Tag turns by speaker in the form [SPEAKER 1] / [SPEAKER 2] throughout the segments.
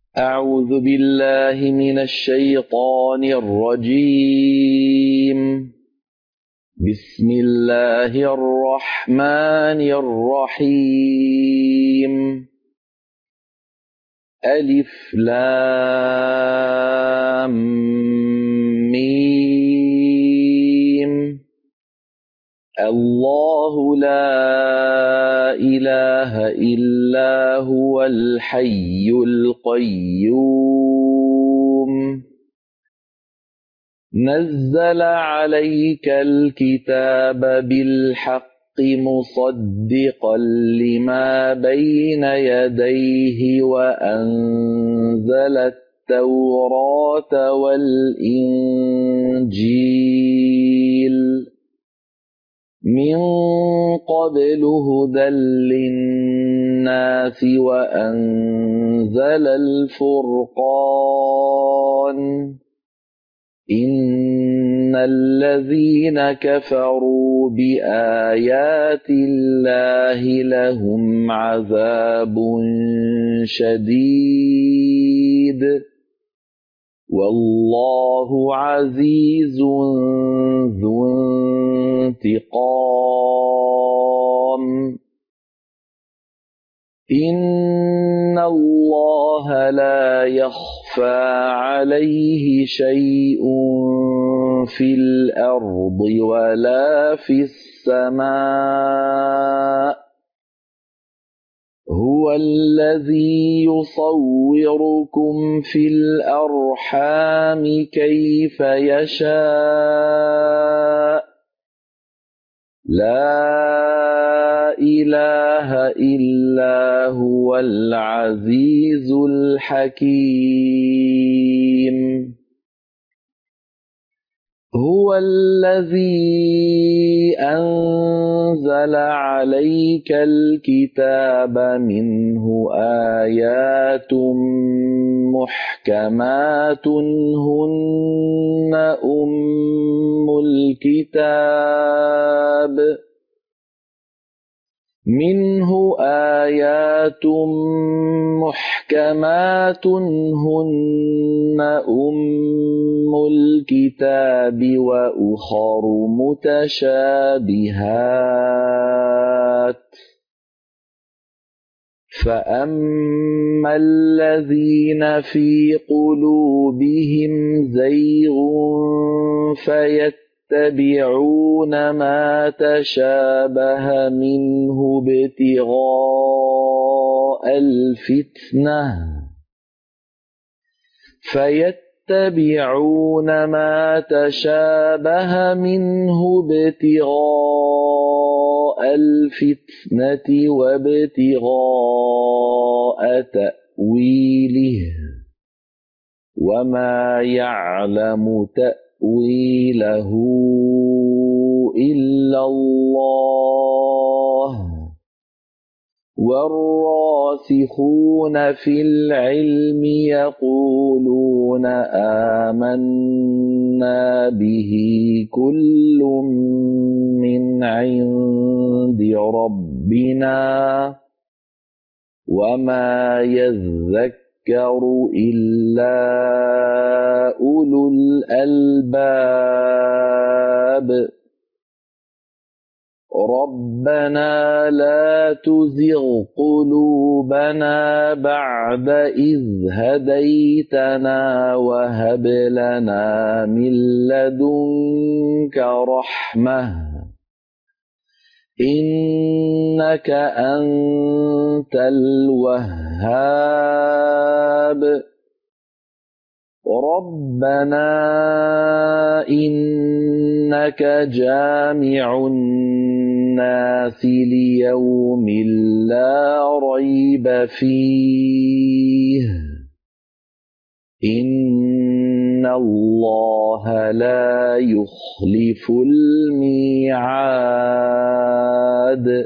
[SPEAKER 1] أعوذ بالله من الشيطان الرجيم. بسم الله الرحمن الرحيم. ألف لام ميم. الله لا إله إلا هو الحي القيوم. نزل عليك الكتاب بالحق مصدقا لما بين يديه وأنزل التوراة والإنجيل من قبل هدى للناس وأنزل الفرقان. إن الذين كفروا بآيات الله لهم عذاب شديد والله عزيز ذو انتقام. إن الله لا يخفى عليه شيء في الأرض ولا في السماء. هو الذي يصوركم في الأرحام كيف يشاء. لا إله إلا هو العزيز الحكيم. هو الذي أنزل عليك الكتاب منه آيات محكمات هن أم الكتاب. منه آيات محكمات هن أم الكتاب وأخر متشابهات. فأما الذين في قلوبهم زيغ فيتبعون ما تشابه منه ابتغاء الفتنة وابتغاء تأويله وما يعلم تأويله إلا الله. والراسخون في العلم يقولون آمنا به كل من عند ربنا وما يذكر إلا أولو الألباب. ربنا لا تزغ قلوبنا بعد إذ هديتنا وهب لنا من لدنك رحمة إنك أنت الوهاب. ربنا إنك جامع الناس ليوم لا ريب فيه. إن الله لا يخلف الميعاد.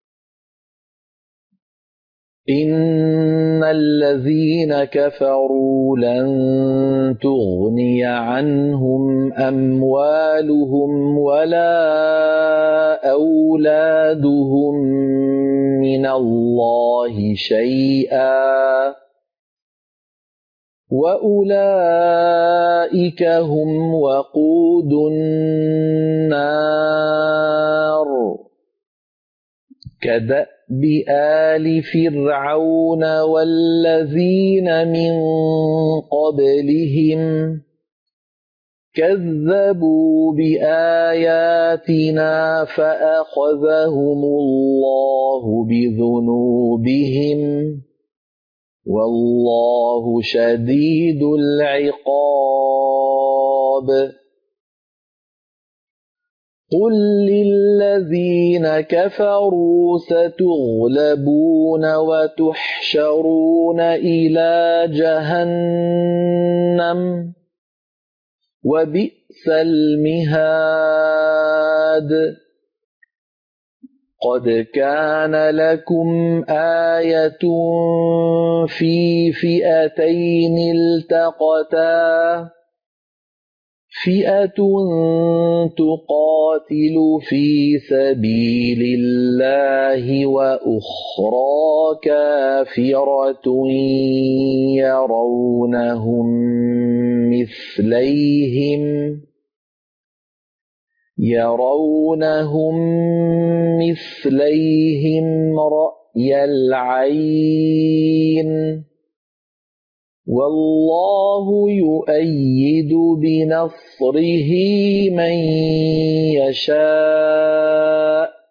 [SPEAKER 1] إن الذين كفروا لن تغني عنهم أموالهم ولا أولادهم من الله شيئا وَأُولَئِكَ هُمْ وَقُودُ النَّارِ كَدَأْبِ آلِ فِرْعَوْنَ وَالَّذِينَ مِن قَبْلِهِمْ كَذَّبُوا بِآيَاتِنَا فَأَخَذَهُمُ اللَّهُ بِذُنُوبِهِمْ وَاللَّهُ شَدِيدُ الْعِقَابِ قُل لِّلَّذِينَ كَفَرُوا سَتُغْلَبُونَ وَتُحْشَرُونَ إِلَىٰ جَهَنَّمَ وَبِئْسَ الْمِهَادُ قَدْ كَانَ لَكُمْ آيَةٌ فِي فِئَتَيْنِ الْتَقَتَا فِئَةٌ تُقَاتِلُ فِي سَبِيلِ اللَّهِ وَأُخْرَىٰ كَافِرَةٌ يَرَوْنَهُم مِّثْلَيْهِمْ رَأْيَ الْعَيْنِ وَاللَّهُ يُؤَيِّدُ بِنَصْرِهِ مَن يَشَاءُ ۗ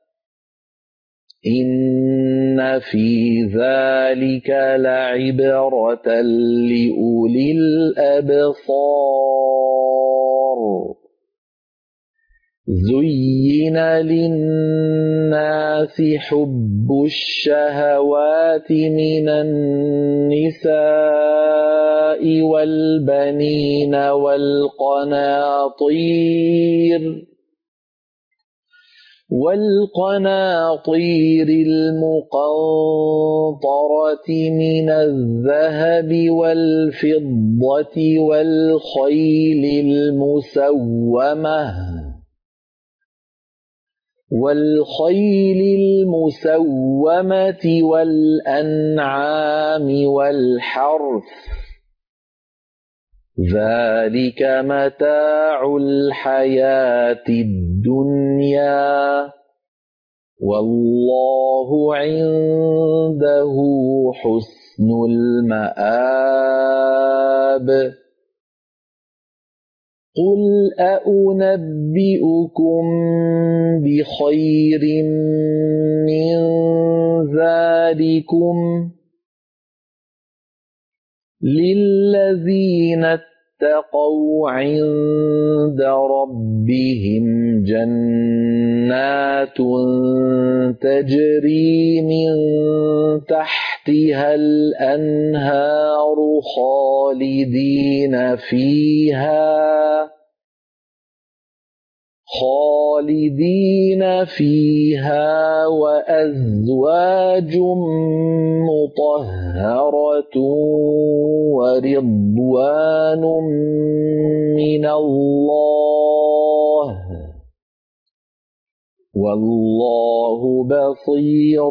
[SPEAKER 1] إِنَّ في ذَلِكَ لَعِبْرَةً لِّأُولِي الْأَبْصَارِ زُيِّنَ لِلنَّاسِ حُبُّ الشَّهَوَاتِ مِنَ النِّسَاءِ وَالْبَنِينَ وَالْقَنَاطِيرِ الْمُقَنطَرَةِ مِنَ الذَّهَبِ وَالْفِضَّةِ وَالْخَيْلِ الْمُسَوَّمَةِ وَالْأَنْعَامِ وَالْحَرْثِ ۗ ذَلِكَ مَتَاعُ الْحَيَاةِ الدُّنْيَا وَاللَّهُ عِندَهُ حُسْنُ الْمَآبِ قُلْ أَؤُنَبِّئُكُم بِخَيْرٍ مِّن ذَٰلِكُمْ لِلَّذِينَ اتَّقَوْا عِندَ رَبِّهِمْ جَنَّاتٌ تَجْرِي مِن تَحْتِهَا الْأَنْهَارُ خَالِدِينَ فِيهَا وَأَزْوَاجٌ مُّطَهَّرَةٌ وَرِضْوَانٌ مِّنَ اللَّهِ وَاللَّهُ بَصِيرٌ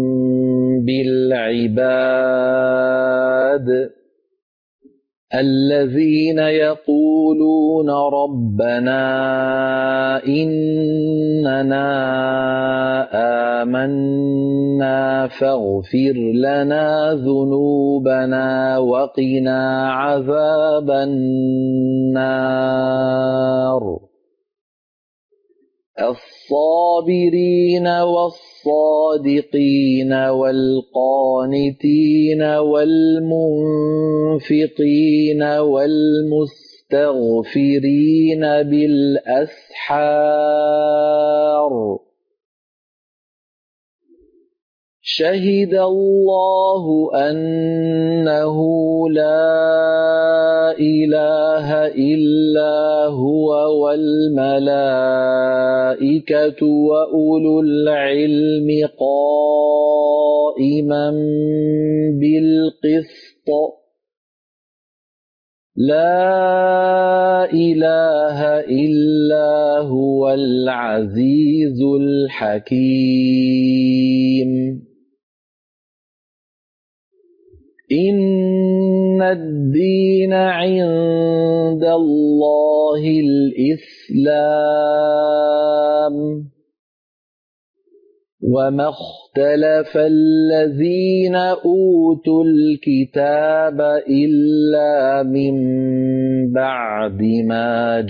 [SPEAKER 1] بِالْعِبَادِ الَّذِينَ يَقُولُونَ رَبَّنَا إِنَّنَا آمَنَّا فَاغْفِرْ لَنَا ذُنُوبَنَا وَقِنَا عَذَابَ النَّارِ الصَّابِرِينَ وَالصَّادِقِينَ وَالْقَانِتِينَ وَالْمُنفِقِينَ وَالْمُسْتَغْفِرِينَ بِالْأَسْحَارِ شَهِدَ اللَّهُ أَنَّهُ لَا إِلَٰهَ إِلَّا هُوَ وَالْمَلَائِكَةُ وَأُولُو الْعِلْمِ قَائِمًا بِالْقِسْطِ لَا إِلَٰهَ إِلَّا هُوَ الْعَزِيزُ الْحَكِيمُ إِنَّ إن الدين عند الله الإسلام وما اختلف الذين أوتوا الكتاب إلا من بعد ما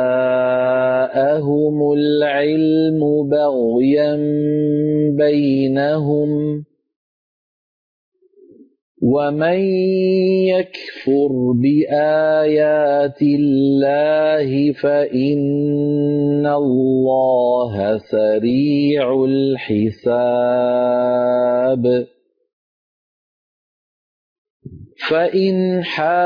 [SPEAKER 1] جاءهم العلم بغيا بينهم ومن يكفر بآيات الله فإن الله سريع الحساب فإن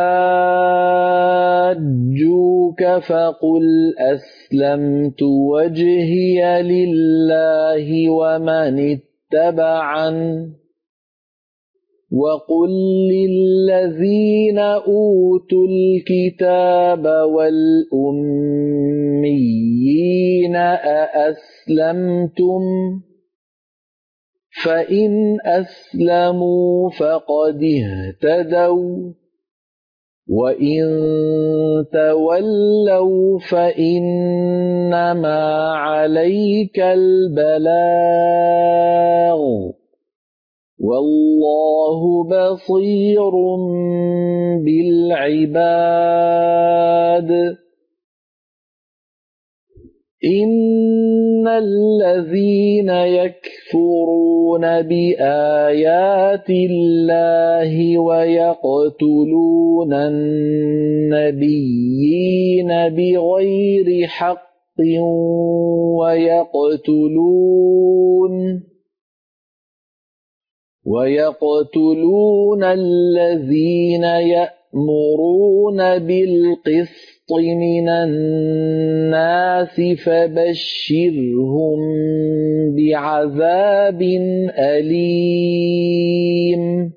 [SPEAKER 1] حاجوك فقل أسلمت وجهي لله ومن اتبعني وقل للذين أوتوا الكتاب والأميين أأسلمتم فإن أسلموا فقد اهتدوا وإن تولوا فإنما عليك البلاغ والله بصير بالعباد إن الذين يكفرون بآيات الله ويقتلون النبيين بغير حق ويقتلون الذين يأمرون بالقسط من الناس فبشرهم بعذاب أليم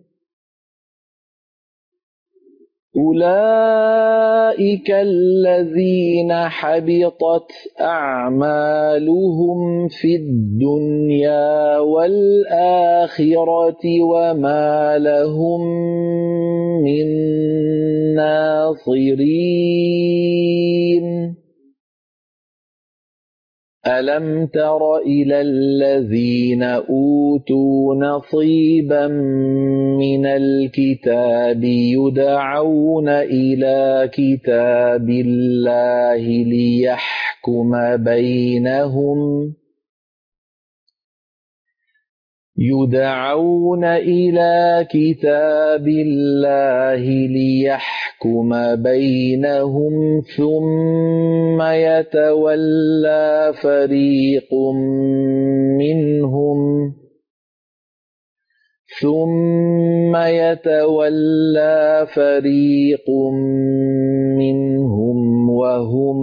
[SPEAKER 1] أولئك الذين حبطت أعمالهم في الدنيا والآخرة وما لهم من ناصرين ألم تر إلى الذين أوتوا نصيبا من الكتاب يدعون إلى كتاب الله ليحكم بينهم ثم يتولى فريق منهم وهم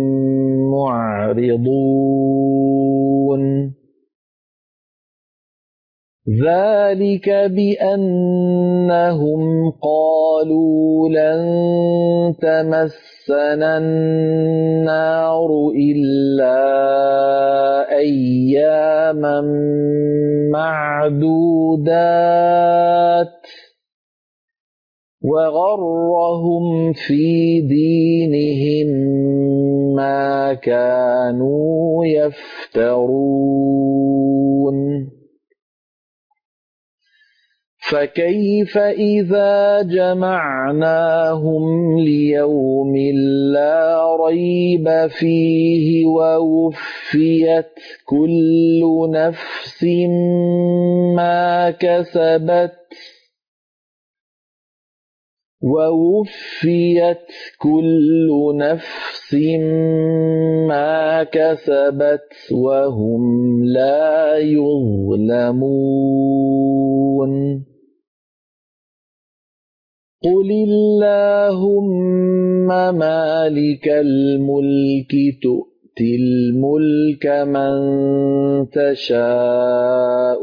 [SPEAKER 1] معرضون ذلك بأنهم قالوا لن تمسنا النار إلا أياما معدودات وغرهم في دينهم ما كانوا يفترون فكيف إذا جمعناهم ليوم لا ريب فيه ووفيت كل نفس ما كسبت وهم لا يظلمون قل اللهم مالك الملك تؤتي الملك من تشاء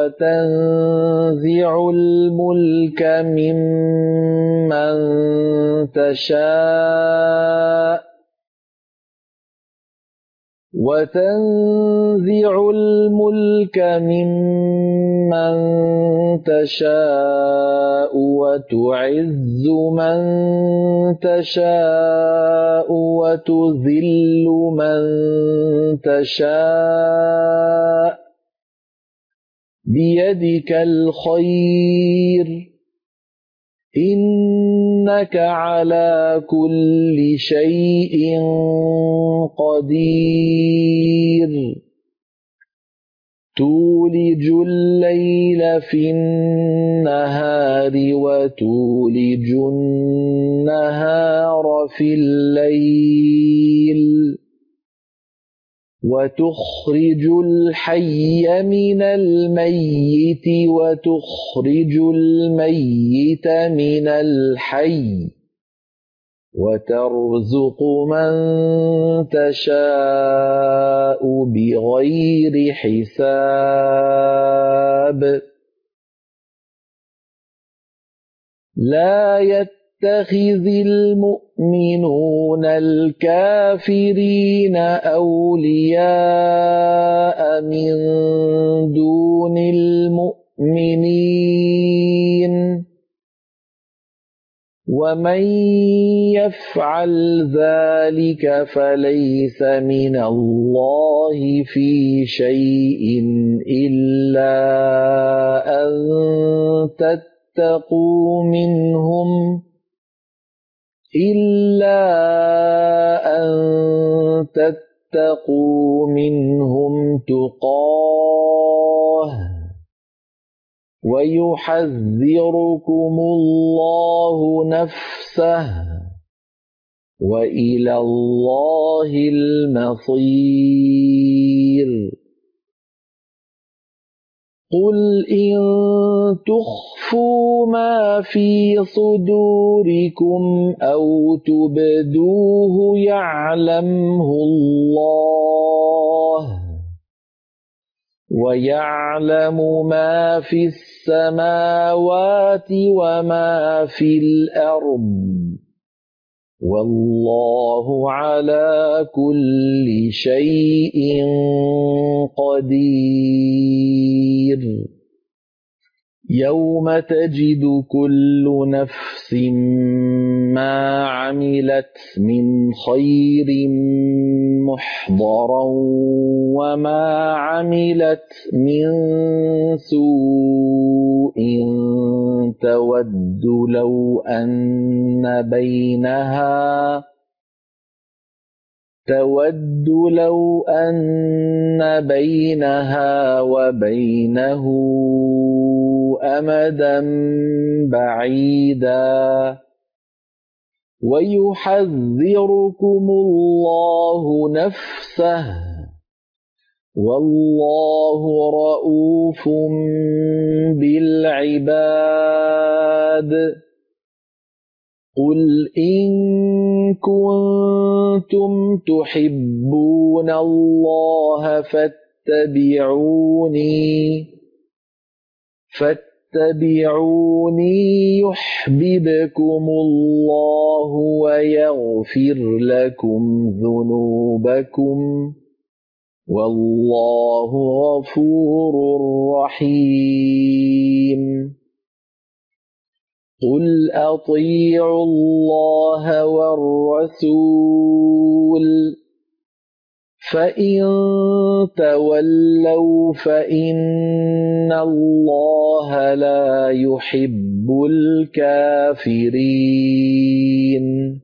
[SPEAKER 1] وتنزع الملك ممن تشاء وتنزع الملك ممن تشاء وتعز من تشاء وتذل من تشاء بيدك الخير إنك على كل شيء قدير تولج الليل في النهار وتولج النهار في الليل وتخرج الحي من الميت وتخرج الميت من الحي وترزق من تشاء بغير حساب لا يتخذ المؤمنون الكافرين أولياء من دون المؤمنين ومن يفعل ذلك فليس من الله في شيء إلا أن تتقوا منهم تقاه ويحذركم الله نفسه وإلى الله المصير قل إن تخفوا ما في صدوركم أو تبدوه يعلمه الله ويعلم ما في السماوات وما في الأرض والله على كل شيء قدير يوم تجد كل نفس ما عملت من خير محضرا وما عملت من سوء تود لو أن بينها وبينه أمدا بعيدا ويحذركم الله نفسه والله رءوف بالعباد قل إن كنتم تحبون الله فاتبعوني يحببكم الله ويغفر لكم ذنوبكم والله غفور رحيم قل أطيعوا الله والرسول فإن تولوا فإن الله لا يحب الكافرين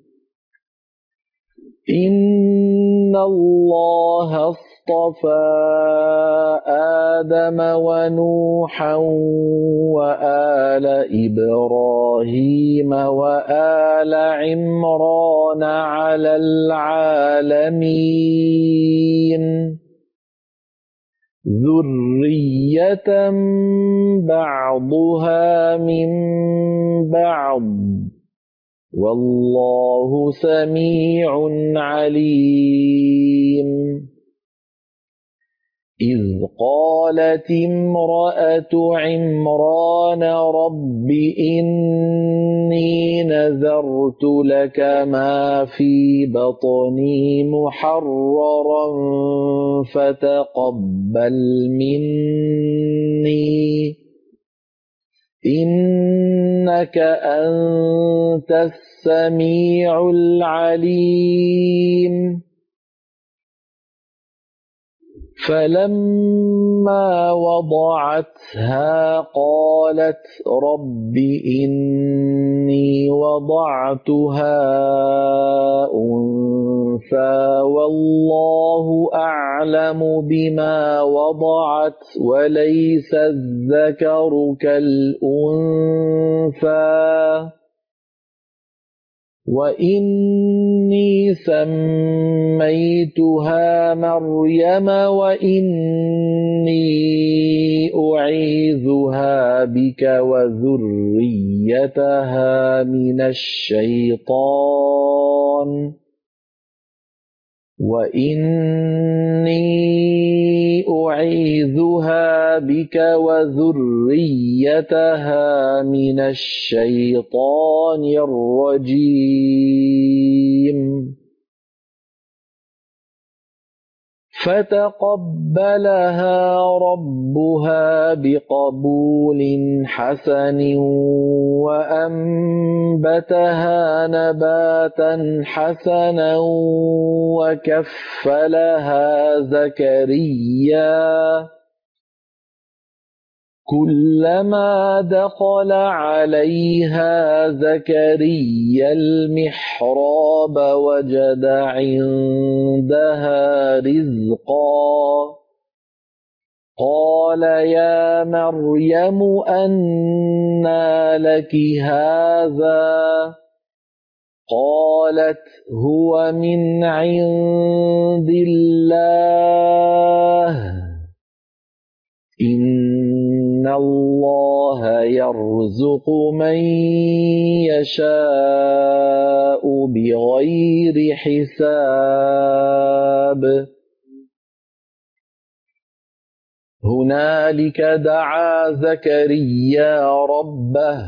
[SPEAKER 1] إن الله اصطفى آدم ونوحا وآل إبراهيم وآل عمران على العالمين ذرية بعضها من بعض والله سميع عليم إذ قالت امرأة عمران رب إني نذرت لك ما في بطني محررا فتقبل مني إنك أنت السميع العليم فلما وضعتها قالت رب إني وضعتها أنثى والله أعلم بما وضعت وليس الذكر كالأنثى وإني سميتها مريم وإني أعيذها بك وذريتها من الشيطان الرجيم فتقبلها ربها بقبول حسن وأنبتها نباتا حسنا وكفلها زكريا كلما دخل عليها زكريا المحراب وجد عندها رزقا قال يا مريم أنى لك هذا قالت هو من عند الله إن الله يرزق من يشاء بغير حساب هنالك دعا زكريا ربه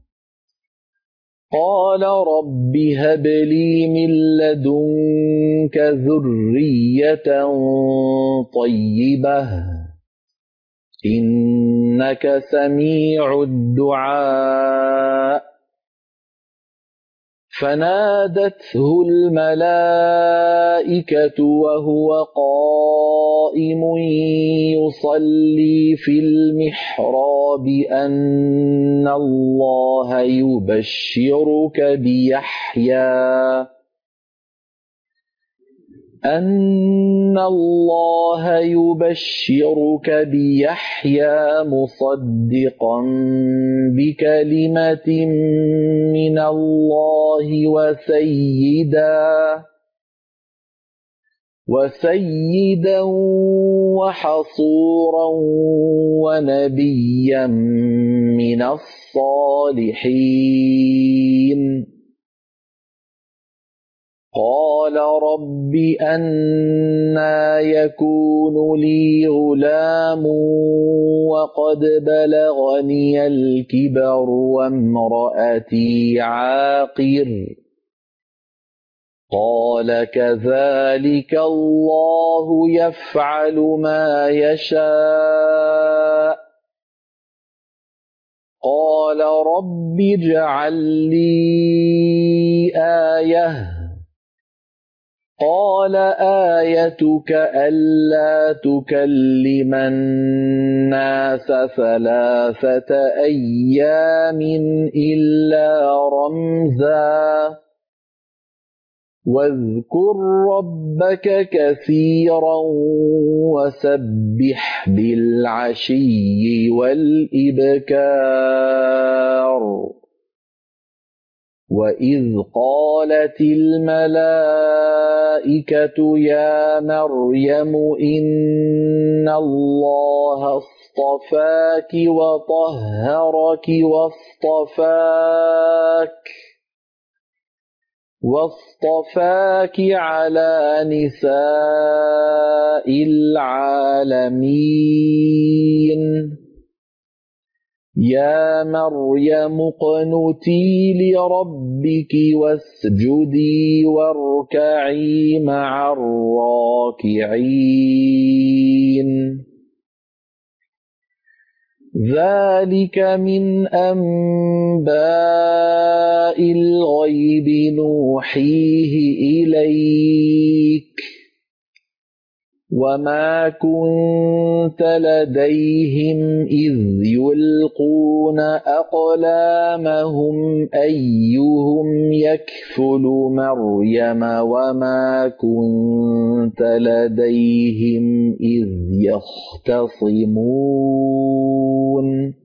[SPEAKER 1] قال رب هب لي من لدنك ذرية طيبة إنك سميع الدعاء فنادته الملائكة وهو قائم يصلي في المحراب أن الله يبشرك بيحيى مصدقا بكلمة من الله وسيدا وحصورا ونبيا من الصالحين قال رب أنى يكون لي غلام وقد بلغني الكبر وامرأتي عاقر قال كذلك الله يفعل ما يشاء قال رب اجعل لي آية قال آيتك ألا تكلم الناس 3 أيام إلا رمزا واذكر ربك كثيرا وسبح بالعشي والإبكار وإذ قالت الملائكة يا مريم إن الله اصطفاك وطهرك واصطفاك على نساء العالمين يا مريم اقنتي لربك واسجدي واركعي مع الراكعين ذلك من أنباء الغيب نوحيه إليك وما كنت لديهم إذ يلقون أقلامهم أيهم يكفل مريم وما كنت لديهم إذ يختصمون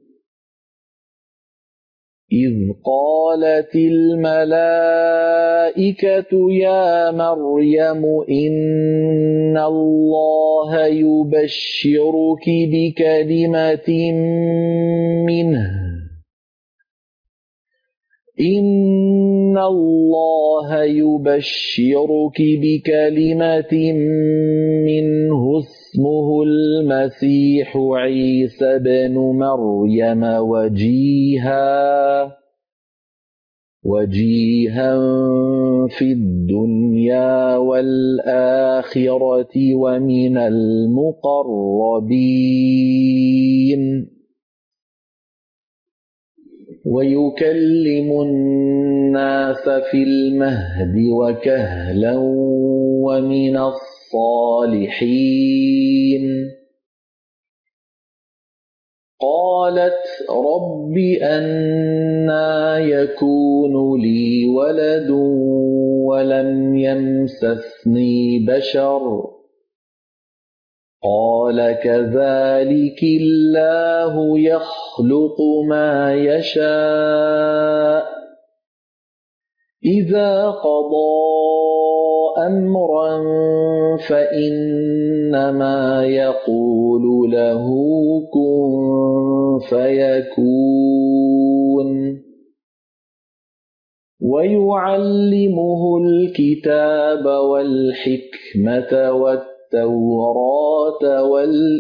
[SPEAKER 1] إذ قالت الملائكة يا مريم إن الله يبشرك بكلمة منه إن الله يبشرك بكلمة منه اسمه المسيح عيسى بن مريم وجيها في الدنيا والآخرة ومن المقربين ويكلم الناس في المهد وكهلا ومن الصالحين قالت رب أنى يكون لي ولد ولم يمسسني بشر قال كذلك الله يخلق ما يشاء إذا قضى أمرا فإنما يقول له كن فيكون ويعلمه الكتاب والحكمة والتوراة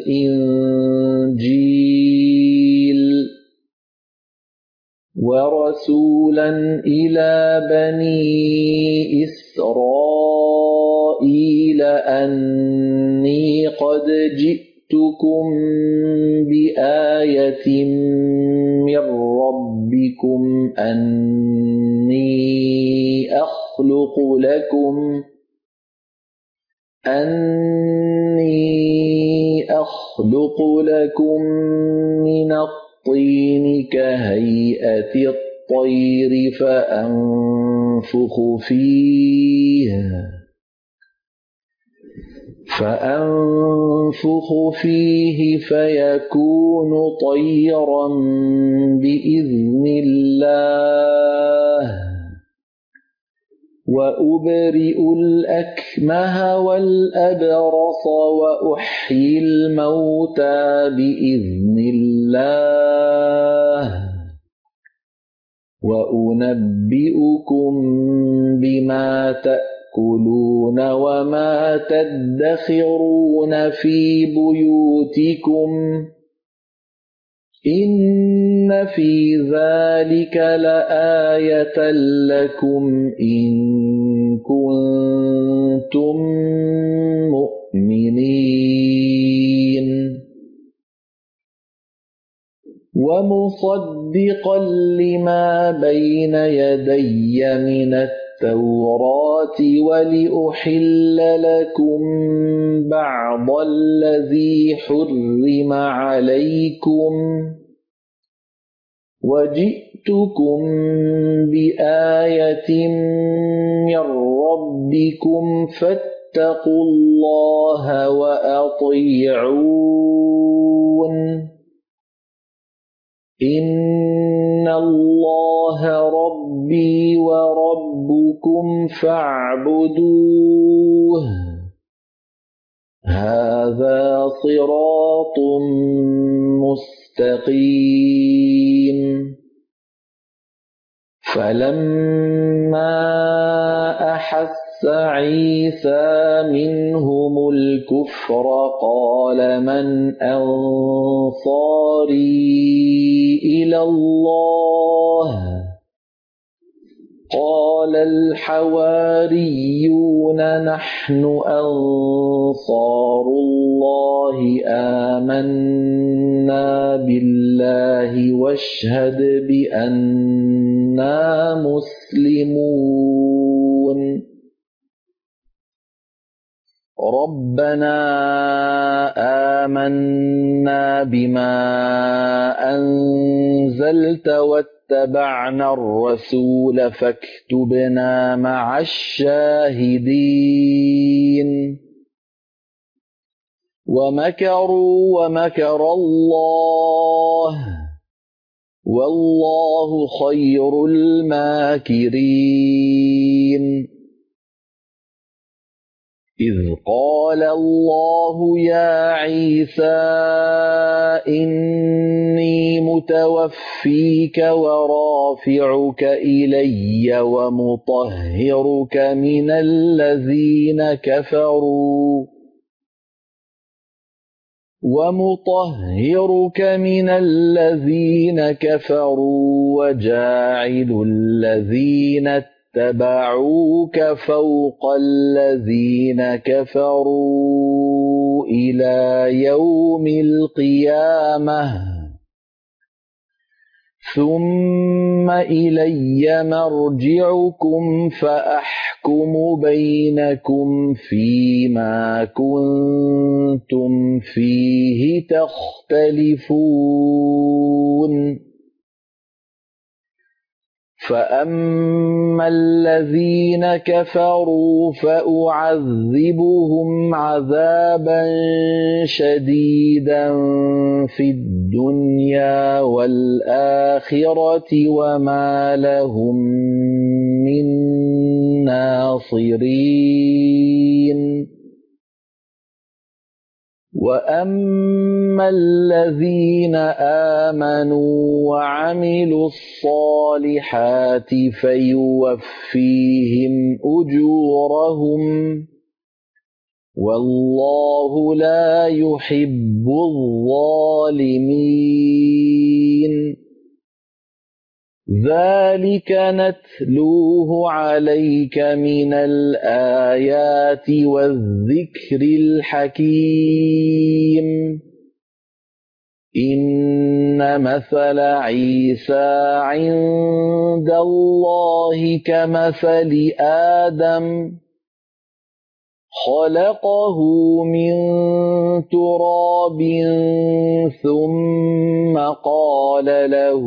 [SPEAKER 1] والإنجيل ورسولا إلى بني إسرائيل أني قد جئتكم بآية من ربكم أني أخلق لكم من الطين كهيئة الطير فأنفخ فيه فيكون طيرا بإذن الله وأبرئ الأكمه والأبرص وأحيي الموتى بإذن الله وأنبئكم بما تأكلون وما تدخرون في بيوتكم إن في ذلك لآية لكم إن كنتم مؤمنين ومصدقا لما بين يدي من التوراة ولأحل لكم بعض الذي حرم عليكم وجئتكم بآية من ربكم فاتقوا الله وأطيعون إن الله ربي وربكم فاعبدوه هذا صراط مستقيم فلما أحس عيسى منهم الكفر قال من أنصاري إلى الله قال الحواريون نحن أنصار الله آمنا بالله واشهد بأننا مسلمون ربنا آمنا بما أنزلت واتبعنا الرسول فاكتبنا مع الشاهدين ومكروا ومكر الله والله خير الماكرين إذ قال الله يا عيسى إني متوفيك ورافعك إلي ومطهرك من الذين كفروا وجاعل الذين اتبعوك فوق الذين كفروا إلى يوم القيامة ثم إلي مرجعكم فأحكم بينكم فيما كنتم فيه تختلفون فأما الذين كفروا فأعذبهم عذابا شديدا في الدنيا والآخرة وما لهم من ناصرين وأما الذين آمنوا وعملوا الصالحات فيوفيهم أجورهم والله لا يحب الظالمين ذلك نتلوه عليك من الآيات والذكر الحكيم إن مثل عيسى عند الله كمثل آدم خلقه من تراب ثم قال له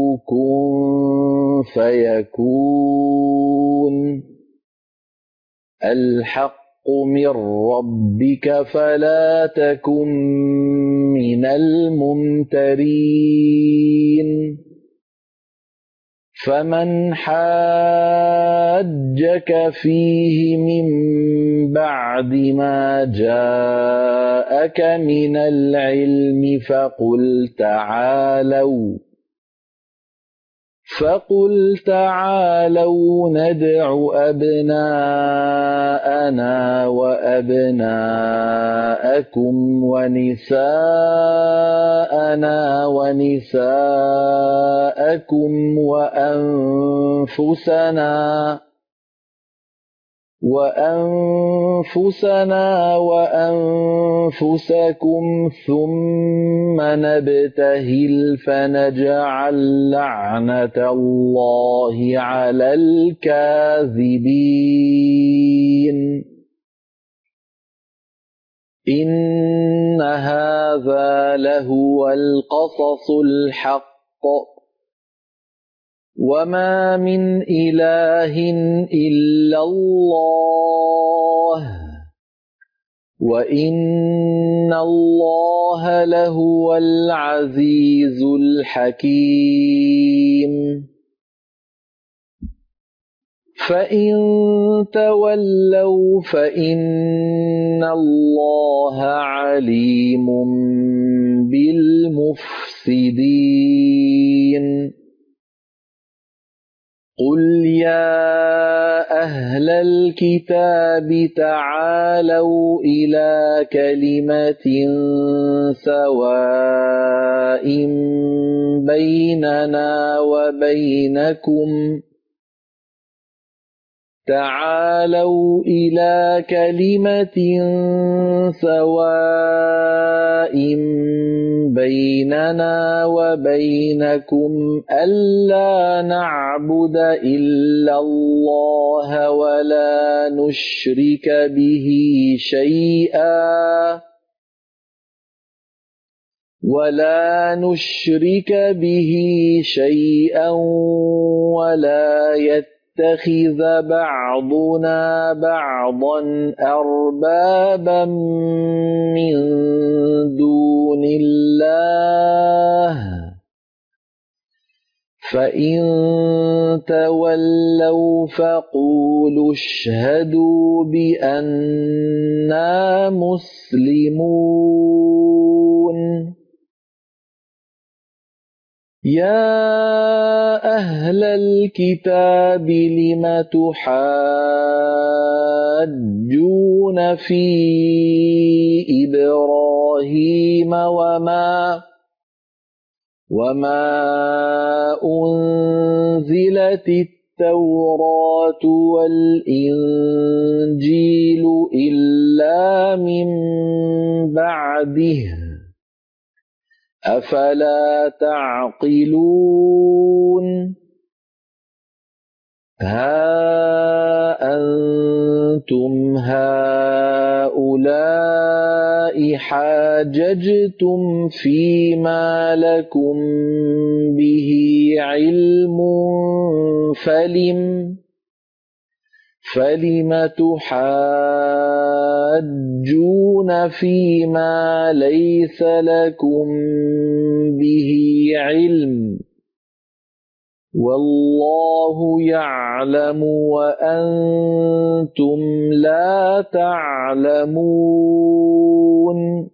[SPEAKER 1] كن فيكون الحق من ربك فلا تكن من الممترين فمن حاجك فيه من بعد ما جاءك من العلم فقل تعالوا ندع أبناءنا وأبناءكم ونساءنا ونساءكم وأنفسنا وأنفسكم ثم نبتهل فنجعل لعنة الله على الكاذبين إن هذا لهو القصص الحق وما من إله إلا الله وإن الله لهو العزيز الحكيم فإن تولوا فإن الله عليم بالمفسدين قل يا أهل أهل الكتاب تعالوا إلى كلمة سواء بيننا وبينكم ألا نعبد إلا الله ولا نشرك به شيئا ولا يتخذ بعضنا بعضا أربابا من دون الله فإن تولوا فقولوا اشهدوا بأننا مسلمون يا أهل الكتاب لم تحاجون في إبراهيم وما أنزلت التوراة والإنجيل إلا من بعده أفلا تعقلون ها أنتم هؤلاء حاججتم فيما لكم به علم فلم تحاجون فيما ليس لكم به علم والله يعلم وأنتم لا تعلمون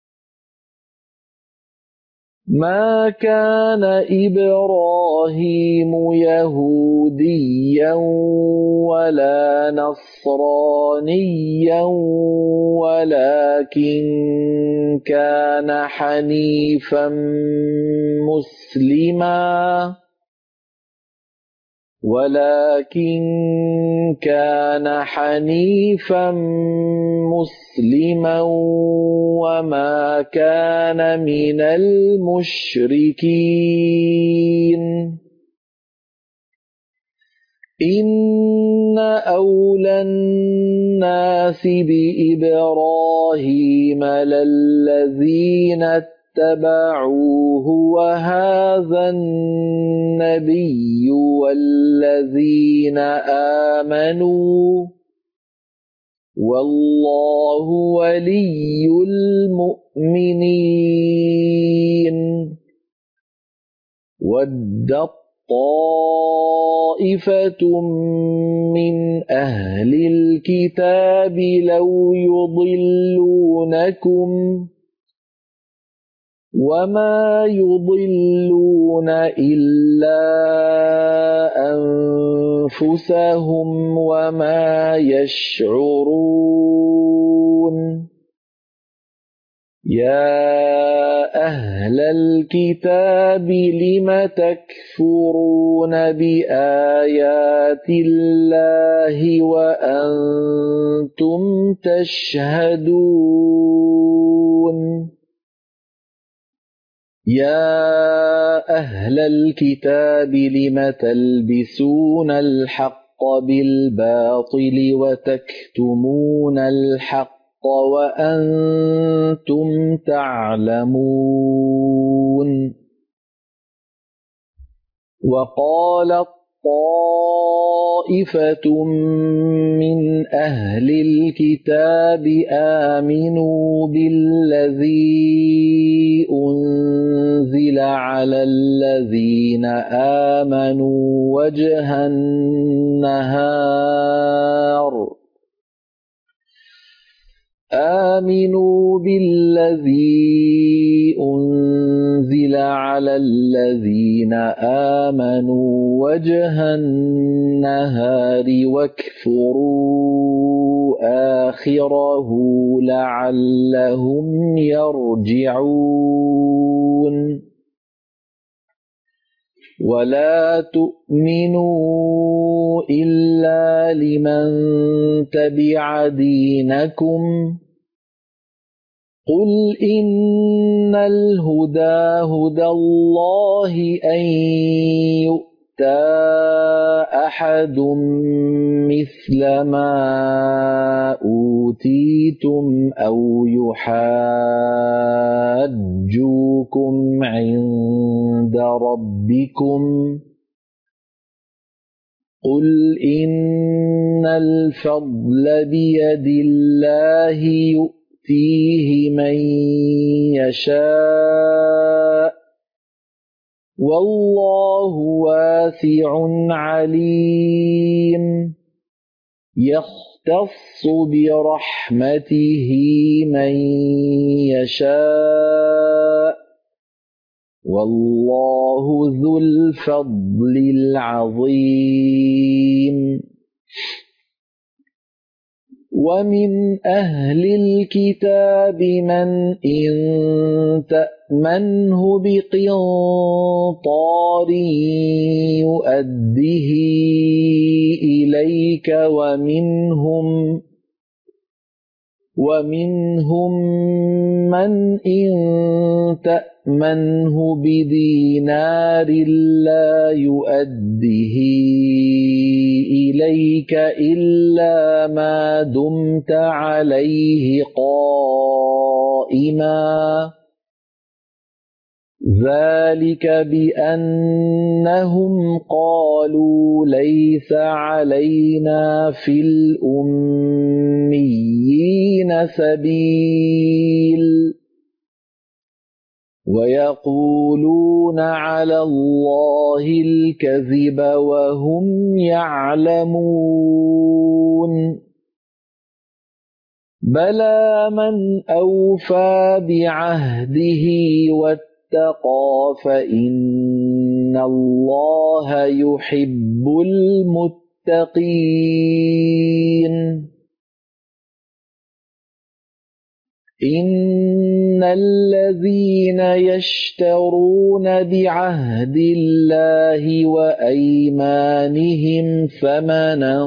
[SPEAKER 1] ما كان إبراهيم يهوديا ولا نصرانيا ولكن كان حنيفا مسلما وما كان من المشركين إن أولى الناس بإبراهيم للذين اتبعوه وهذا النبي والذين آمنوا والله ولي المؤمنين ودت طائفة من أهل الكتاب لو يضلونكم وما يضلون إلا أنفسهم وما يشعرون يا أهل الكتاب لم تكفرون بآيات الله وأنتم تشهدون يا أهل الكتاب لم تلبسون الحق بالباطل وتكتمون الحق وأنتم تعلمون وقالت طائفة من أهل الكتاب آمنوا بالذي أنزل على الذين آمنوا وجه النهار آمنوا بالذي أنزل أنزل على الذين آمنوا وجه النهار واكفروا آخره لعلهم يرجعون ولا تؤمنوا إلا لمن تبع دينكم قل إن الهدى هدى الله أن يؤتى أحد مثل ما أوتيتم أو يحاجوكم عند ربكم قل إن الفضل بيد الله يؤتيه من يشاء والله واسع عليم يختص برحمته من يشاء والله ذو الفضل العظيم ومن أهل الكتاب من إن تأمنه بقنطار يؤده إليك ومنهم من إن تأمنه بدينار لا يؤده إليك إلا ما دمت عليه قائما ذلك بأنهم قالوا ليس علينا في الأميين سبيل ويقولون على الله الكذب وهم يعلمون بلى من أوفى بعهده واتقى فإن الله يحب المتقين إن الذين يشترون بعهد الله وأيمانهم ثمنا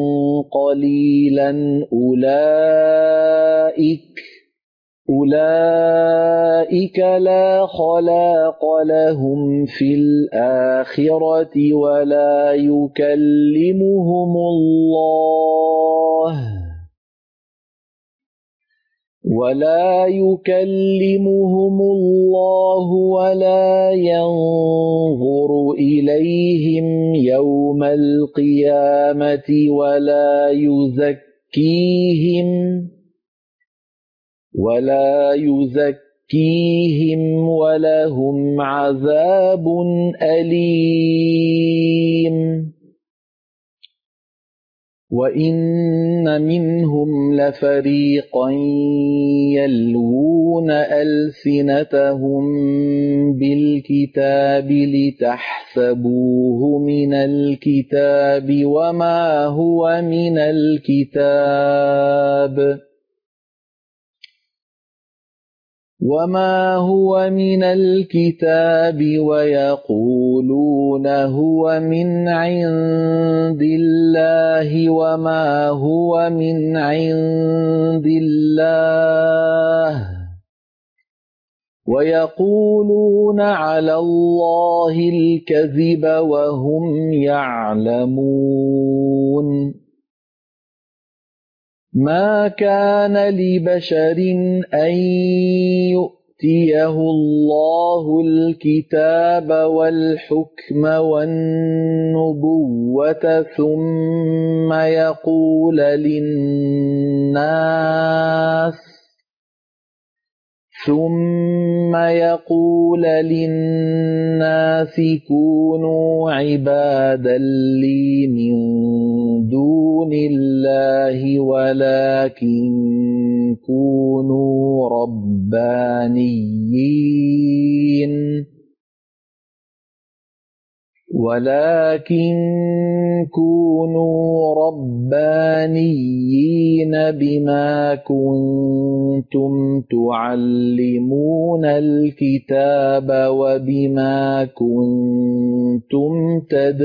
[SPEAKER 1] قليلا أولئك لا خلاق لهم في الآخرة ولا يكلمهم الله ولا ينظر إليهم يوم القيامة ولا يزكيهم ولهم عذاب أليم وإن منهم لفريقا يلوون ألسنتهم بالكتاب لتحسبوه من الكتاب وما هو من الكتاب ويقولون هو من عند الله وما هو من عند الله ويقولون على الله الكذب وهم يعلمون ما كان لبشر أن يؤتيه الله الكتاب والحكم والنبوة ثم يقول للناس كونوا عبادا لي من دون الله ولكن كونوا ربانيين ولكن كونوا ربانيين بما كنتم تعلمون الكتاب وبما كنتم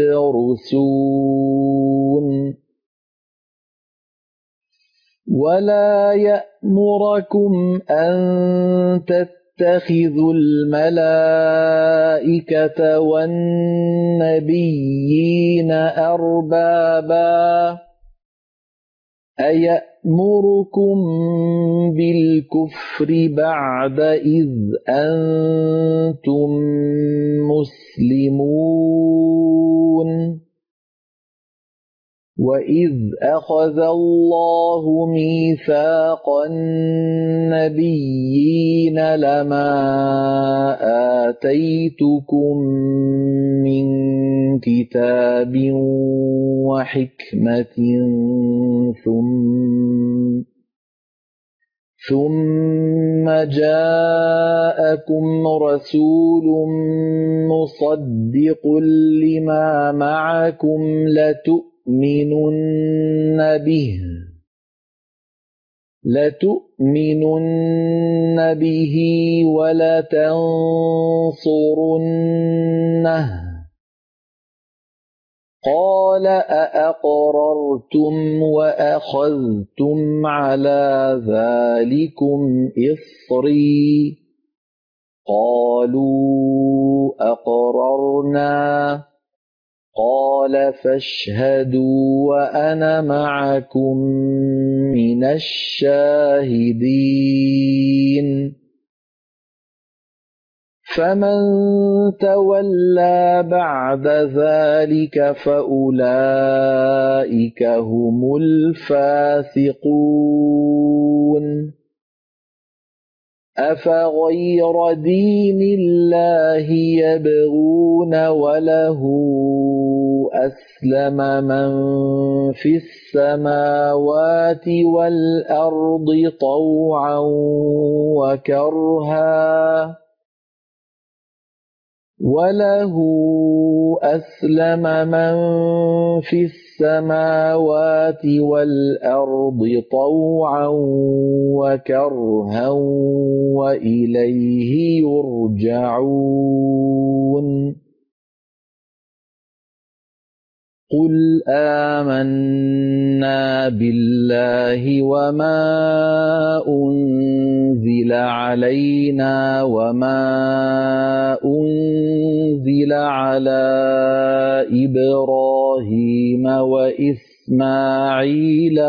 [SPEAKER 1] تدرسون ولا يأمركم أن تتخذوا الملائكة والنبيين أربابا أيأمركم بالكفر بعد إذ أنتم مسلمون وإذ أخذ الله ميثاق النبيين لما آتيتكم من كتاب وحكمة ثم جاءكم رسول مصدق لما معكم لتؤمنن به ولتنصرنه قال أأقررتم وأخذتم على ذلكم إصري قالوا أقررنا قال فاشهدوا وأنا معكم من الشاهدين فمن تولى بعد ذلك فأولئك هم الفاسقون أفغير دين الله يبغون وله أسلم من في السماوات والأرض طوعا وكرها وإليه يرجعون قل آمنا بالله وما أنزل علينا وما أنزل على إبراهيم وإسماعيل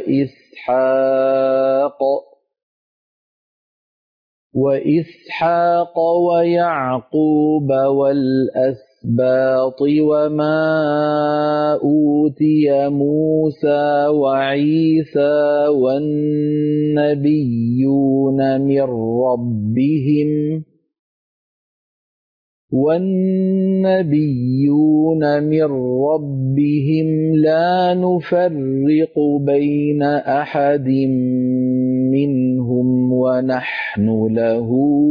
[SPEAKER 1] وإسحاق ويعقوب والأسباط وما أوتي موسى وعيسى والنبيون من ربهم لا نفرق بين أحد منهم ونحن له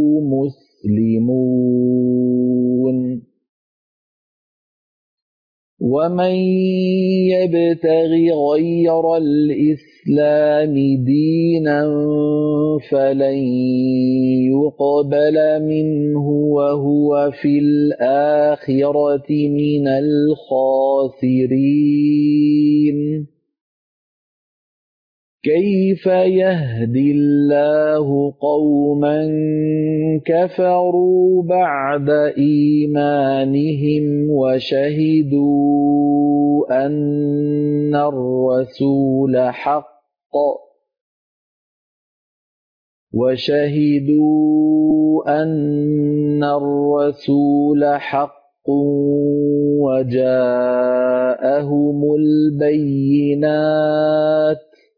[SPEAKER 1] مسلمون ومن يبتغ غير الإسلام دينا فلن يقبل منه وهو في الآخرة من الخاسرين كيف يهدي الله قوما كفروا بعد إيمانهم وشهدوا أن الرسول حق وجاءهم البينات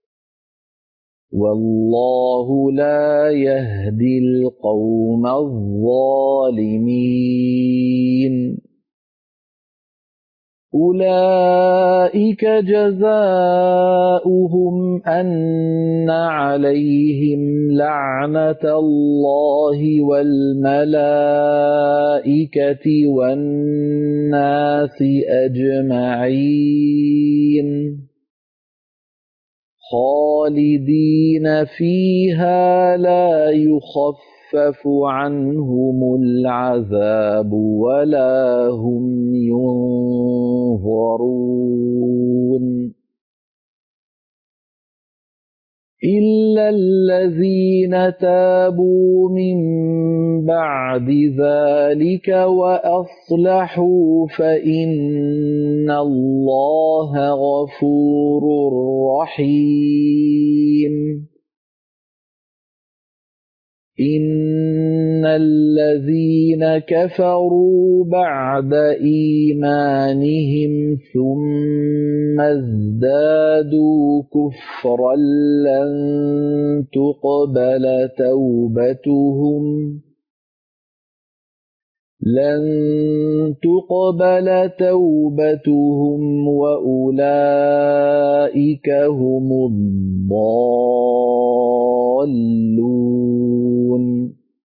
[SPEAKER 1] والله لا يهدي القوم الظالمين أولئك جزاؤهم أن عليهم لعنة الله والملائكة والناس أجمعين خالدين فيها لا يخفف عنهم العذاب ولا هم ينظرون إلا الذين تابوا من بعد ذلك وأصلحوا فإن الله غفور رحيم إن الذين كفروا بعد إيمانهم ثم ازدادوا كفرا لن تقبل توبتهم وأولئك هم الضالون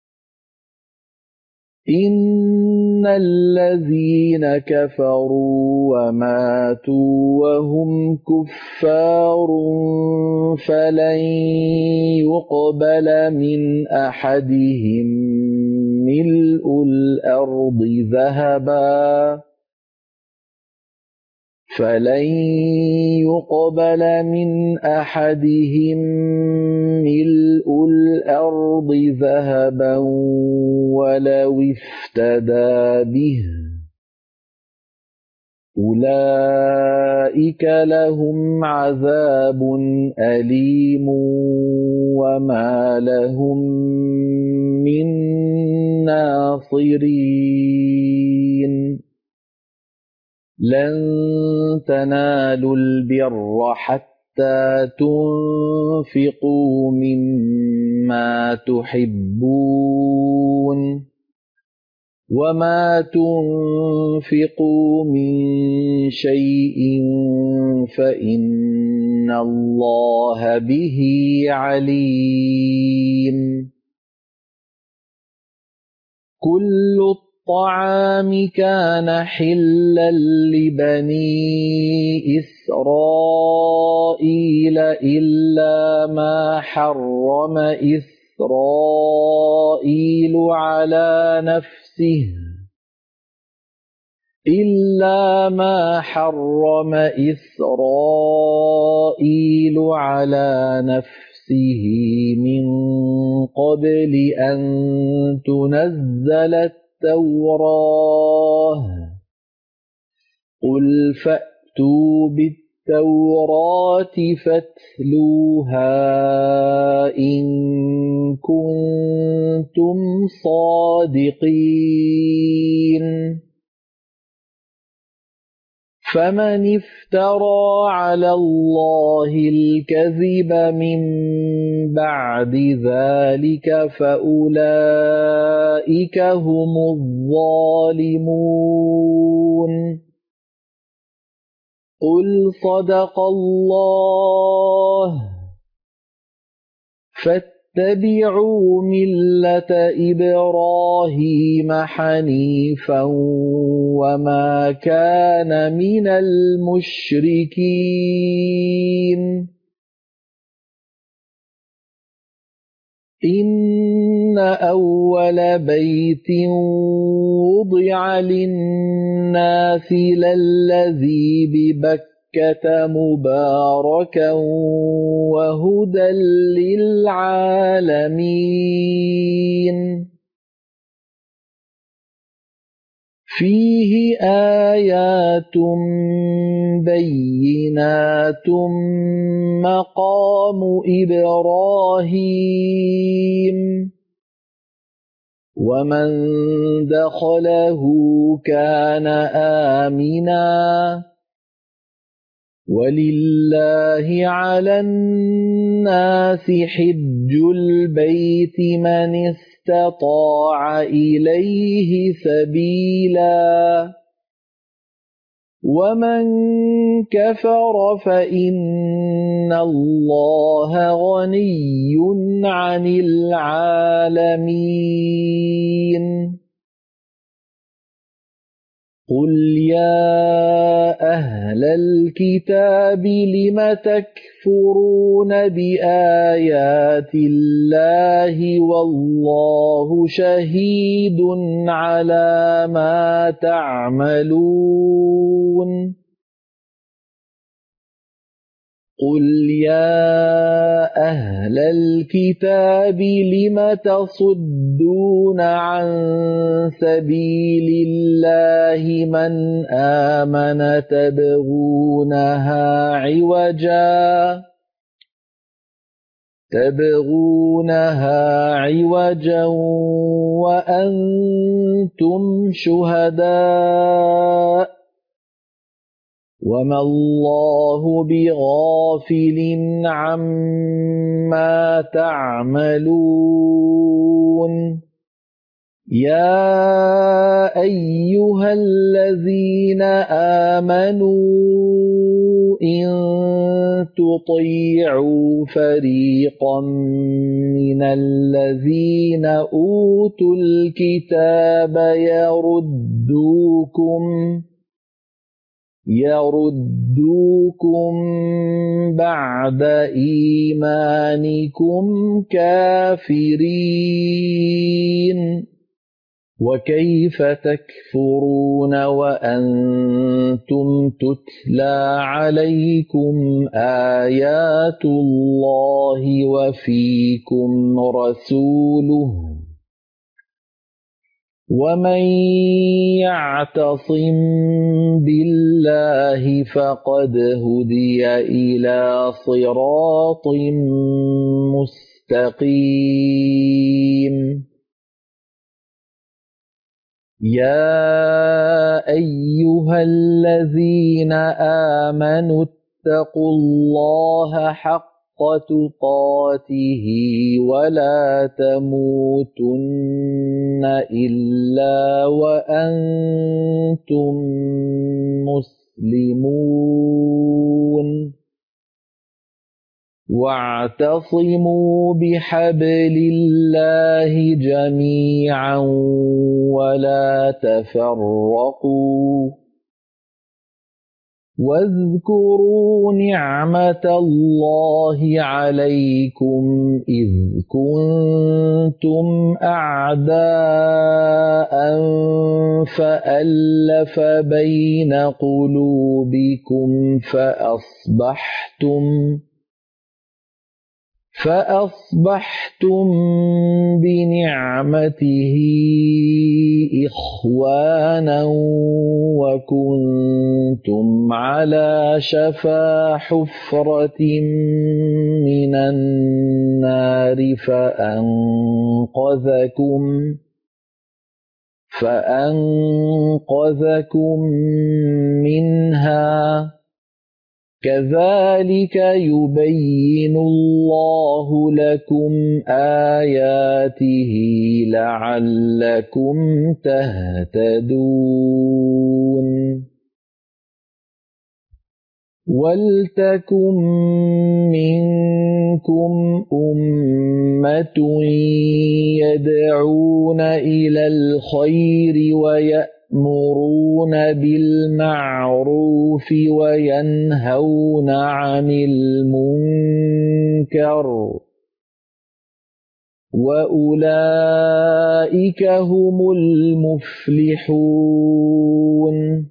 [SPEAKER 1] إن الذين كفروا وماتوا وهم كفار فلن يقبل من أحدهم ملء الأرض ذهبا ولو افتدى به أولئك لهم عذاب أليم وما لهم من ناصرين لن تنالوا البر حتى تنفقوا مما تحبون وما تنفقوا من شيء فإن الله به عليم كل الطعام كان حلا لبني إسرائيل إلا ما حرم إسرائيل على نفسه من قبل أن تنزل التوراة قل فأتوا بالتوراة فاتلوها إن كنتم صادقين فمن افترى على الله الكذب من بعد ذلك فأولئك هم الظالمون قل صدق الله فاتبعوا ملة إبراهيم حنيفا وما كان من المشركين إن أول بيت وضع للناس للذي ببكة مباركا وهدى للعالمين فيه آيات بينات مقام إبراهيم ومن دخله كان آمنا ولله على الناس حج البيت من استطاع إليه سبيلا ومن كفر فإن الله غني عن العالمين قل يا أهل الكتاب لم تكفرون بآيات الله والله شهيد على ما تعملون قل يا أهل الكتاب لم تصدون عن سبيل الله من آمن تبغونها عوجا وأنتم شهداء وما الله بغافل عما تعملون يا أيها الذين آمنوا إن تطيعوا فريقا من الذين أوتوا الكتاب يردوكم بعد إيمانكم كافرين وكيف تكفرون وأنتم تتلى عليكم آيات الله وفيكم رسوله ومن يعتصم بالله فقد هدي إلى صراط مستقيم يا أيها الذين آمنوا اتقوا الله حق تقاته ولا تموتن إلا وأنتم مسلمون واعتصموا بحبل الله جميعا ولا تفرقوا واذكروا نعمة الله عليكم إذ كنتم أعداء فألف بين قلوبكم فأصبحتم بنعمته إخوانا وكنتم على شفا حفرة من النار فأنقذكم منها كذلك يبين الله لكم آياته لعلكم تهتدون ولتكن منكم أمة يدعون إلى الخير ويأمرون بالمعروف وينهون عن المنكر وأولئك هم المفلحون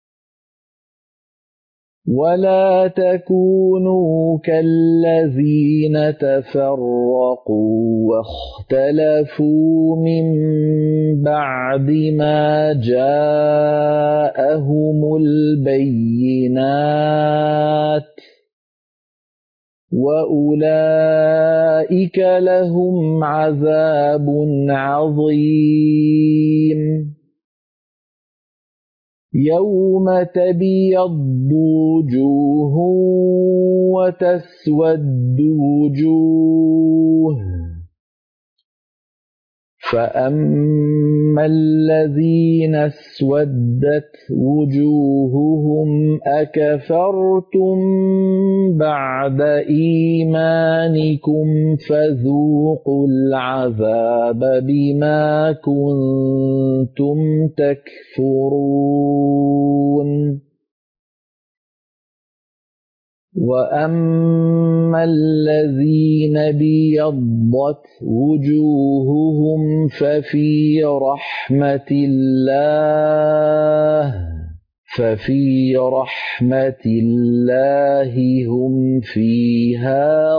[SPEAKER 1] ولا تكونوا كالذين تفرقوا واختلفوا من بعد ما جاءهم البينات وأولئك لهم عذاب عظيم يوم تبيض وجوه وتسود وجوه فأما الذين اسودت وجوههم أكفرتم بعد إيمانكم فذوقوا العذاب بما كنتم تكفرون وأما الذين ابيضت وجوههم ففي رحمة الله هم فيها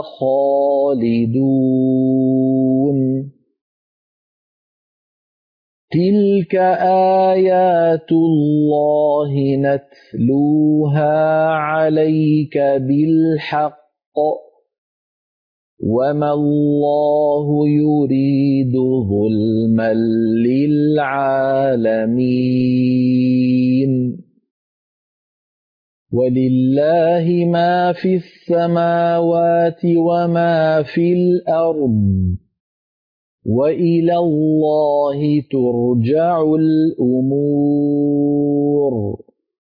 [SPEAKER 1] خالدون تلك آيات الله نتلوها عليك بالحق وما الله يريد ظلما للعالمين ولله ما في السماوات وما في الأرض وإلى الله ترجع الأمور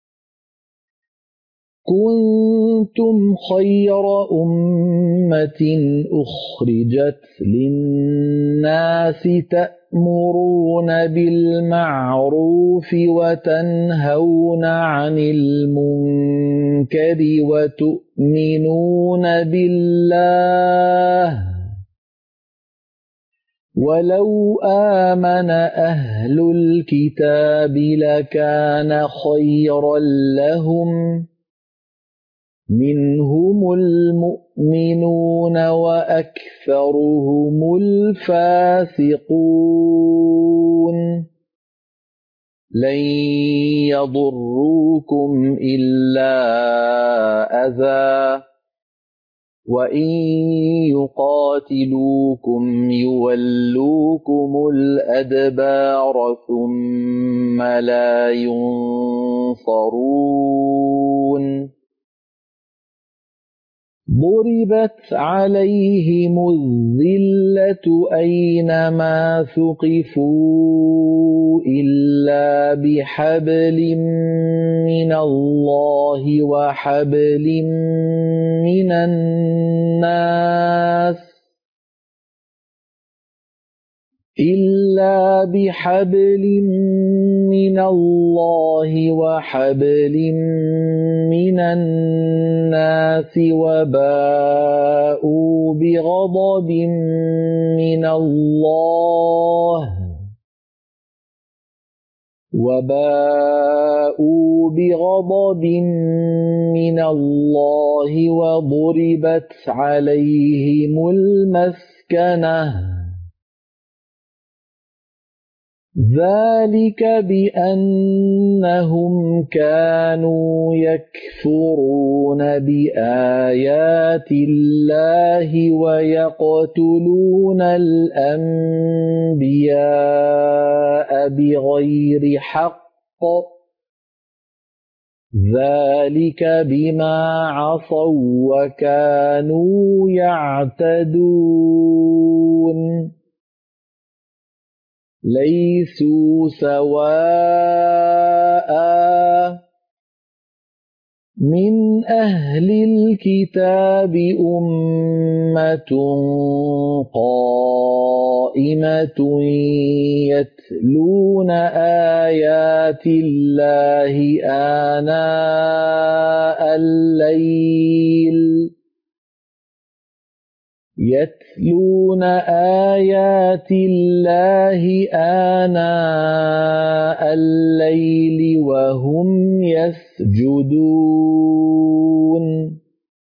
[SPEAKER 1] كنتم خير أمة أخرجت للناس تأمرون بالمعروف وتنهون عن المنكر وتؤمنون بالله ولو آمن أهل الكتاب لكان خيرا لهم منهم المؤمنون وأكثرهم الفاسقون لن يضروكم إلا أذى وإن يقاتلوكم يولوكم الأدبار ثم لا ينصرون ضربت عليهم الذلة أينما ثقفوا إلا بحبل من الله وحبل من الناس وباءوا بغضب من الله وضربت عليهم المسكنة ذلك بأنهم كانوا يكفرون بآيات الله ويقتلون الأنبياء بغير حق ذلك بما عصوا وكانوا يعتدون ليسوا سواء من أهل الكتاب أمة قائمة يتلون آيات الله آناء الليل وهم يسجدون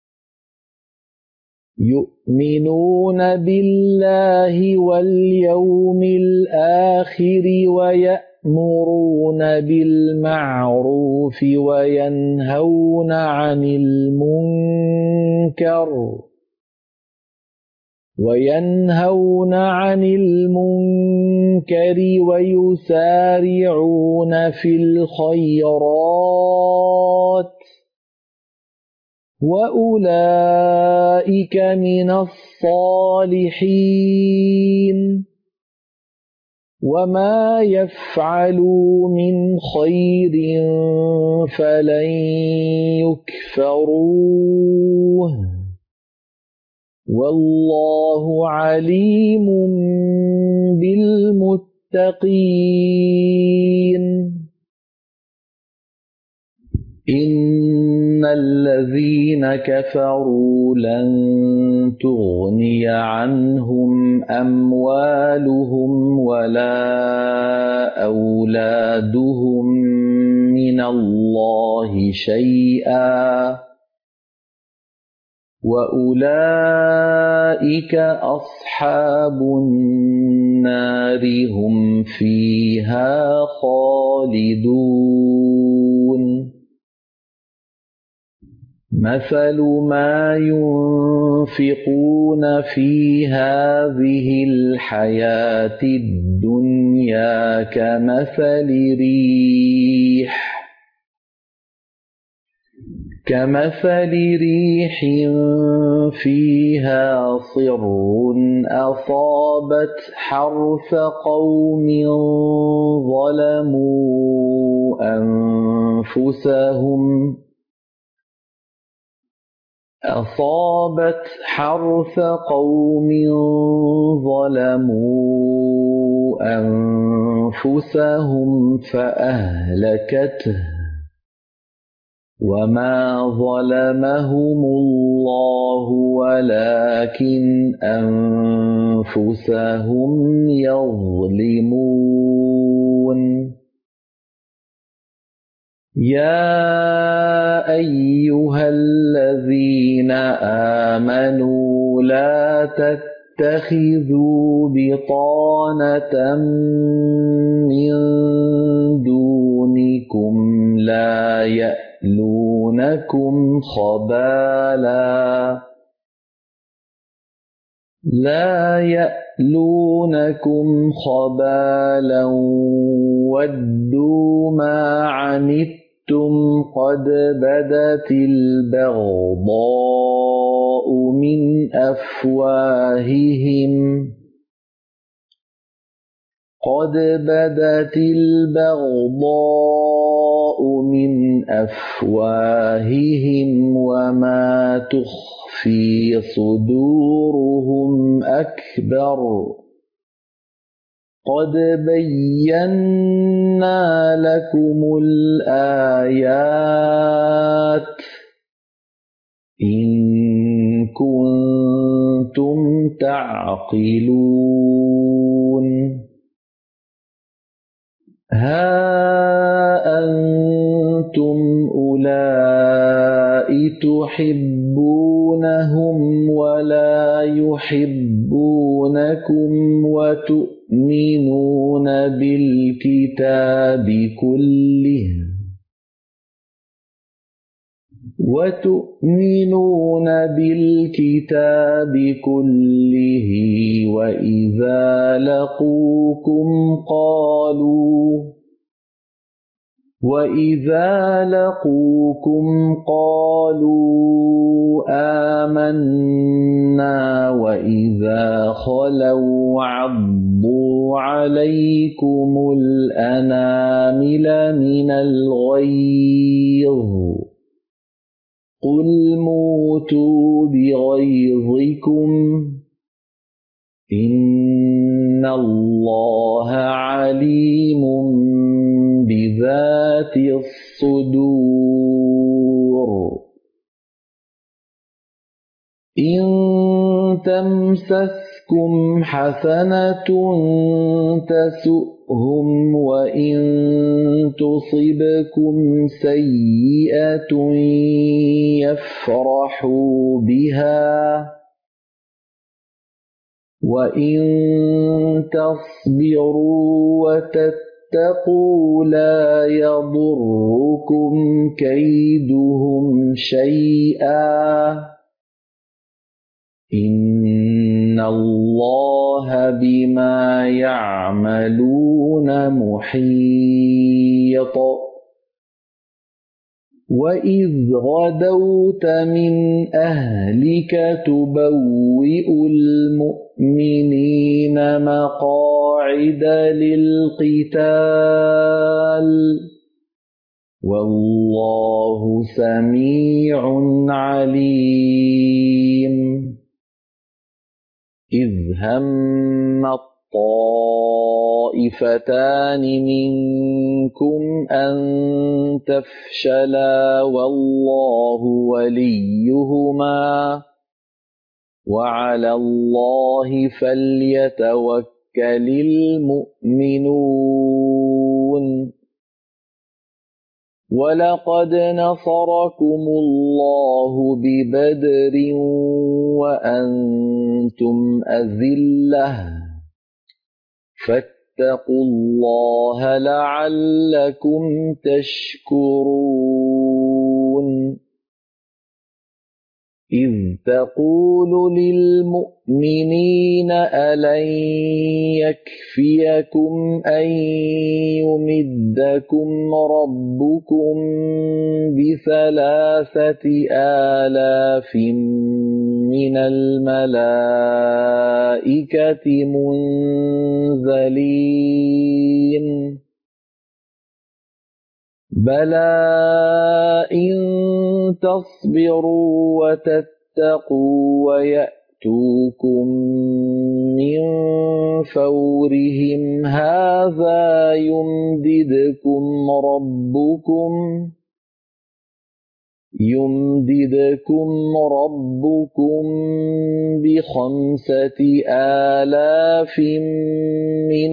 [SPEAKER 1] يؤمنون بالله واليوم الآخر ويأمرون بالمعروف وينهون عن المنكر ويسارعون في الخيرات وأولئك من الصالحين وما يفعلوا من خير فلن يكفروه والله عليم بالمتقين إن الذين كفروا لن تغني عنهم أموالهم ولا أولادهم من الله شيئا وأولئك أصحاب النار هم فيها خالدون مثل ما ينفقون في هذه الحياة الدنيا كمثل ريح فيها صر أصابت حرث قوم ظلموا أنفسهم فأهلكته وما ظلمهم الله ولكن أنفسهم يظلمون يا أيها الذين آمنوا لا تتخذوا بطانة من دونكم لا يألونكم خبالا ودوا ما عنتم قد بدت البغضاء من أفواههم وما تخفي صدورهم أكبر قد بينا لكم الآيات إن كنتم تعقلون ها أنتم أولئك تحبونهم ولا يحبونكم وتؤمنون بالكتاب كله وإذا لقوكم قالوا آمنا وإذا خلوا عضوا عليكم الأنامل من الغيظ قل موتوا بغيظكم إن الله عليم بذات الصدور إن تمسسكم حسنة تسؤهم وإن تصبكم سيئة يفرحوا بها وإن تصبروا وتتقوا لا يضركم كيدهم شيئا إن الله بما يعملون محيط وإذ غدوت من أهلك تبوئ المؤمنين مقاعد للقتال والله سميع عليم إذ هم الطائفتان منكم أن تفشلا والله وليهما وعلى الله فليتوكل المؤمنون ولقد نصركم الله ببدر وأنتم أذلة فاتقوا الله لعلكم تشكرون إذ تقول للمؤمنين ألن يكفيكم أن يمدكم ربكم ب3,000 من الملائكة منزلين بلى إن تصبروا وتتقوا ويأتوكم من فورهم هذا يمددكم ربكم ب5,000 من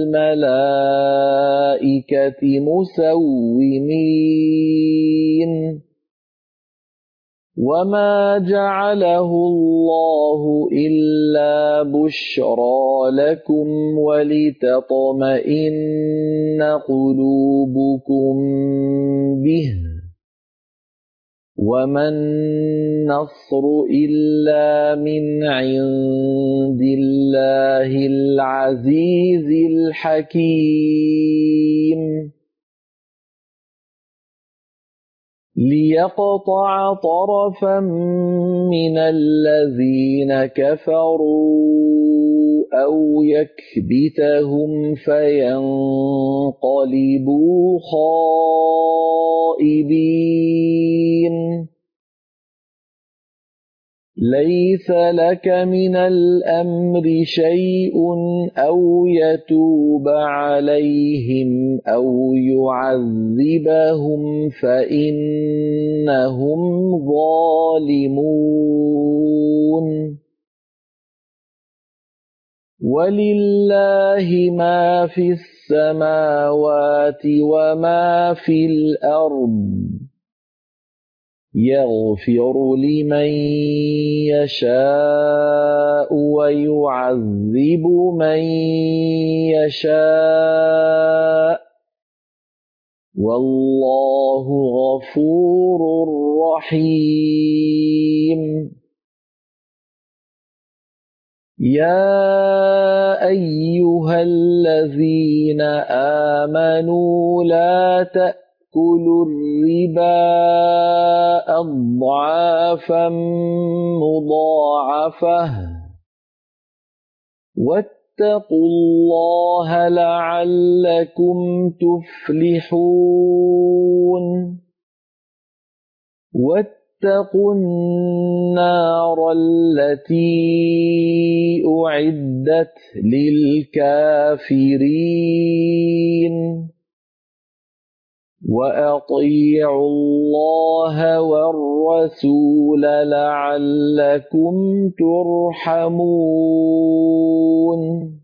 [SPEAKER 1] الملائكة مسومين وما جعله الله إلا بشرى لكم ولتطمئن قلوبكم به وما النصر إلا من عند الله العزيز الحكيم ليقطع طرفا من الذين كفروا أو يكبتهم فينقلبوا خائبين ليس لك من الأمر شيء أو يتوب عليهم أو يعذبهم فإنهم ظالمون ولله ما في السماوات وما في الأرض يغفر لمن يشاء ويعذب من يشاء والله غفور رحيم يا أيها الذين آمنوا لا تأكلوا الربا أضعافا مضاعفة واتقوا الله لعلكم تفلحون واتقوا النار التي أعدت للكافرين وأطيعوا الله والرسول لعلكم ترحمون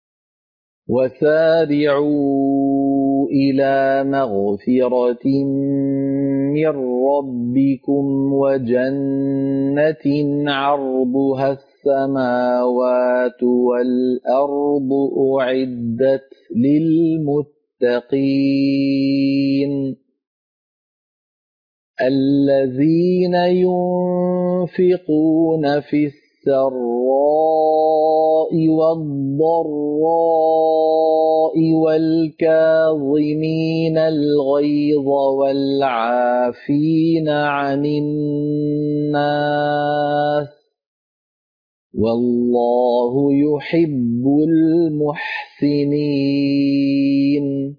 [SPEAKER 1] وسارعوا إلى مغفرة من ربكم وجنة عرضها السماوات والأرض أعدت للمتقين الذين ينفقون في السراء والضراء والكاظمين الغيظ والعافين عن الناس والله يحب المحسنين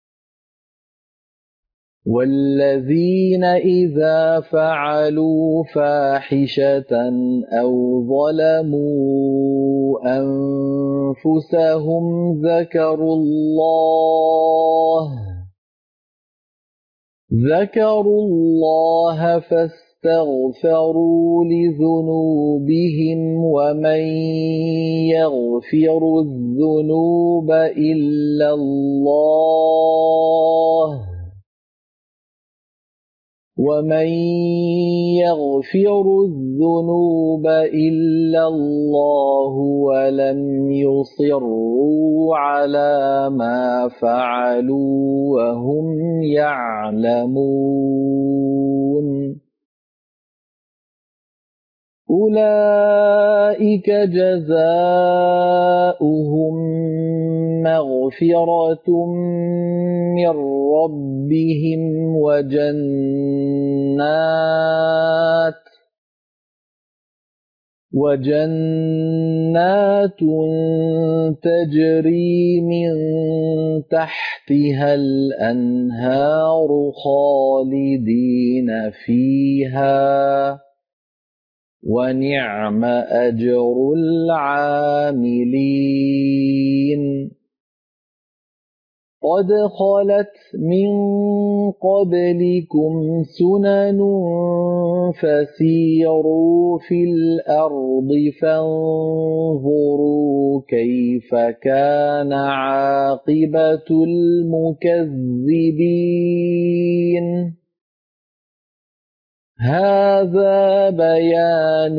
[SPEAKER 1] والذين إذا فعلوا فاحشة أو ظلموا أنفسهم ذكروا الله فاستغفروا لذنوبهم ومن يغفر الذنوب إلا الله ولم يصروا على ما فعلوا وهم يعلمون أولئك جزاؤهم مغفرة من ربهم وجنات تجري من تحتها الأنهار خالدين فيها ونعم أجر العاملين قد خلت من قبلكم سنن فسيروا في الأرض فانظروا كيف كان عاقبة المكذبين هذا بيان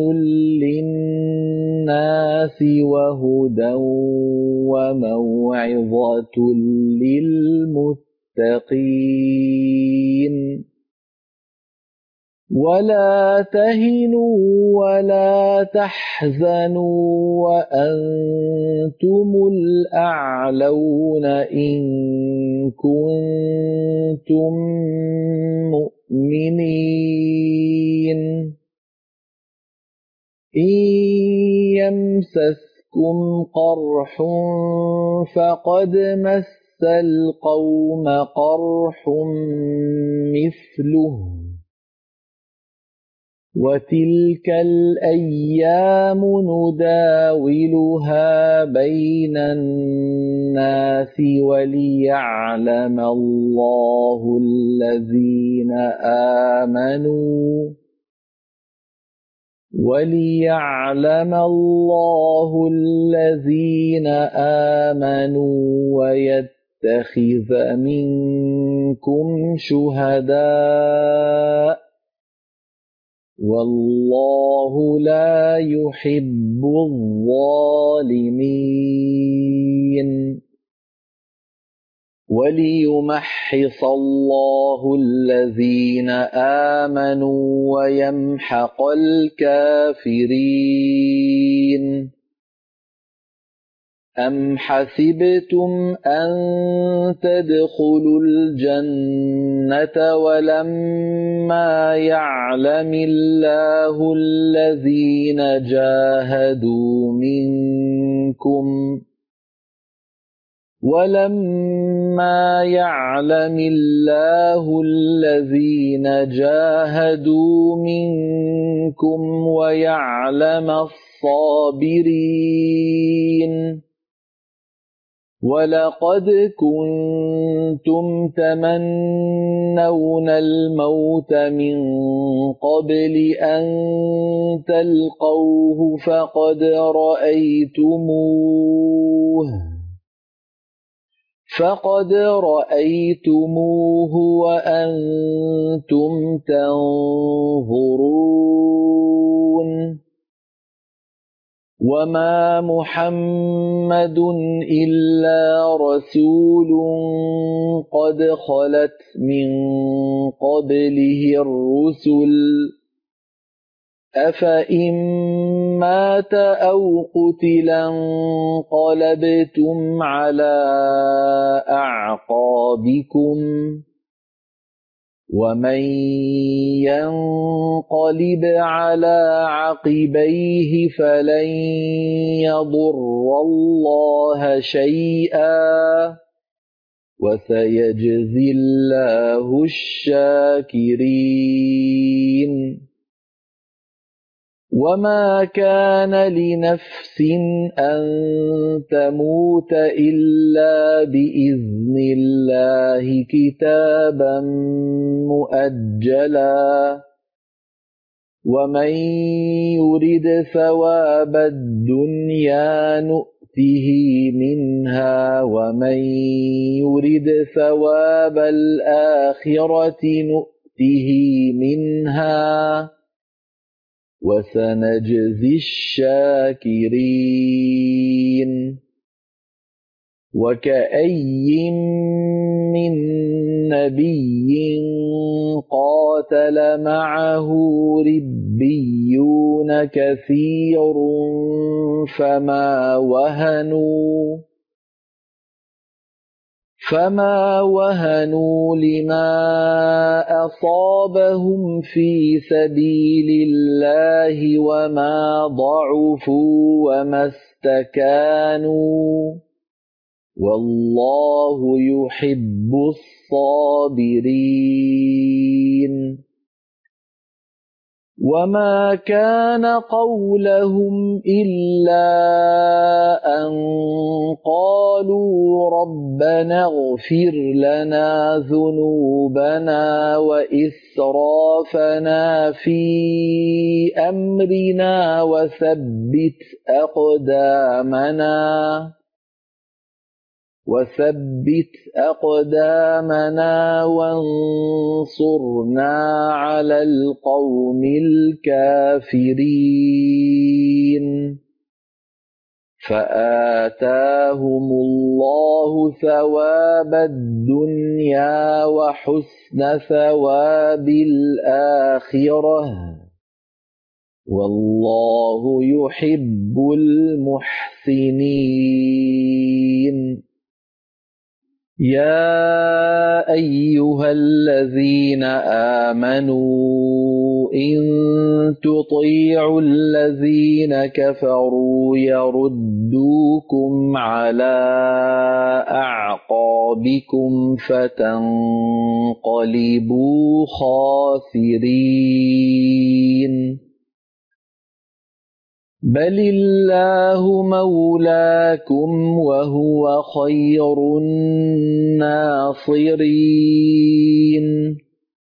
[SPEAKER 1] للناس وهدى وموعظة للمتقين ولا تهنوا ولا تحزنوا وأنتم الأعلون إن كنتم مؤمنين إن يمسسكم قرح فقد مس القوم قرح مثله وتلك الأيام نداولها بين الناس وليعلم الله الذين آمنوا ويتخذ منكم شهداء والله لا يحب الظالمين وليمحص الله الذين آمنوا ويمحق الكافرين أم حسبتم أن تدخلوا الجنة ولما يعلم الله الذين جاهدوا منكم ويعلم الصابرين ولقد كنتم تمنون الموت من قبل أن تلقوه فقد رأيتموه وأنتم تنظرون وما محمد إلا رسول قد خلت من قبله الرسل أفإن مات أو قتلا انقلبتم على أعقابكم ومن ينقلب على عقبيه فلن يضر الله شيئا وسيجزي الله الشاكرين وما كان لنفس أن تموت إلا بإذن الله كتابا مؤجلا ومن يرد ثواب الدنيا نؤته منها ومن يرد ثواب الآخرة نؤته منها وسنجزي الشاكرين وكأي من نبي قاتل معه ربيون كثير فما وهنوا لما أصابهم في سبيل الله وما ضعفوا وما استكانوا والله يحب الصابرين وما كان قولهم إلا أن قالوا ربنا اغفر لنا ذنوبنا وإسرافنا في أمرنا وثبت أقدامنا وانصرنا على القوم الكافرين فآتاهم الله ثواب الدنيا وحسن ثواب الآخرة والله يحب المحسنين يا أيها الذين آمنوا إن تطيعوا الذين كفروا يردوكم على أعقابكم فتنقلبوا خاسرين بل الله مولاكم وهو خير الناصرين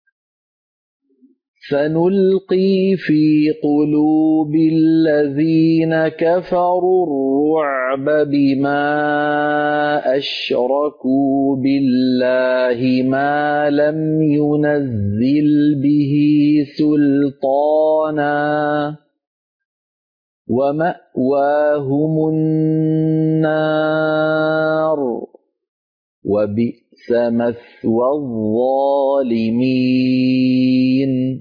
[SPEAKER 1] سنلقي في قلوب الذين كفروا الرعب بما أشركوا بالله ما لم ينزل به سلطانا ومأواهم النار وبئس مثوى الظالمين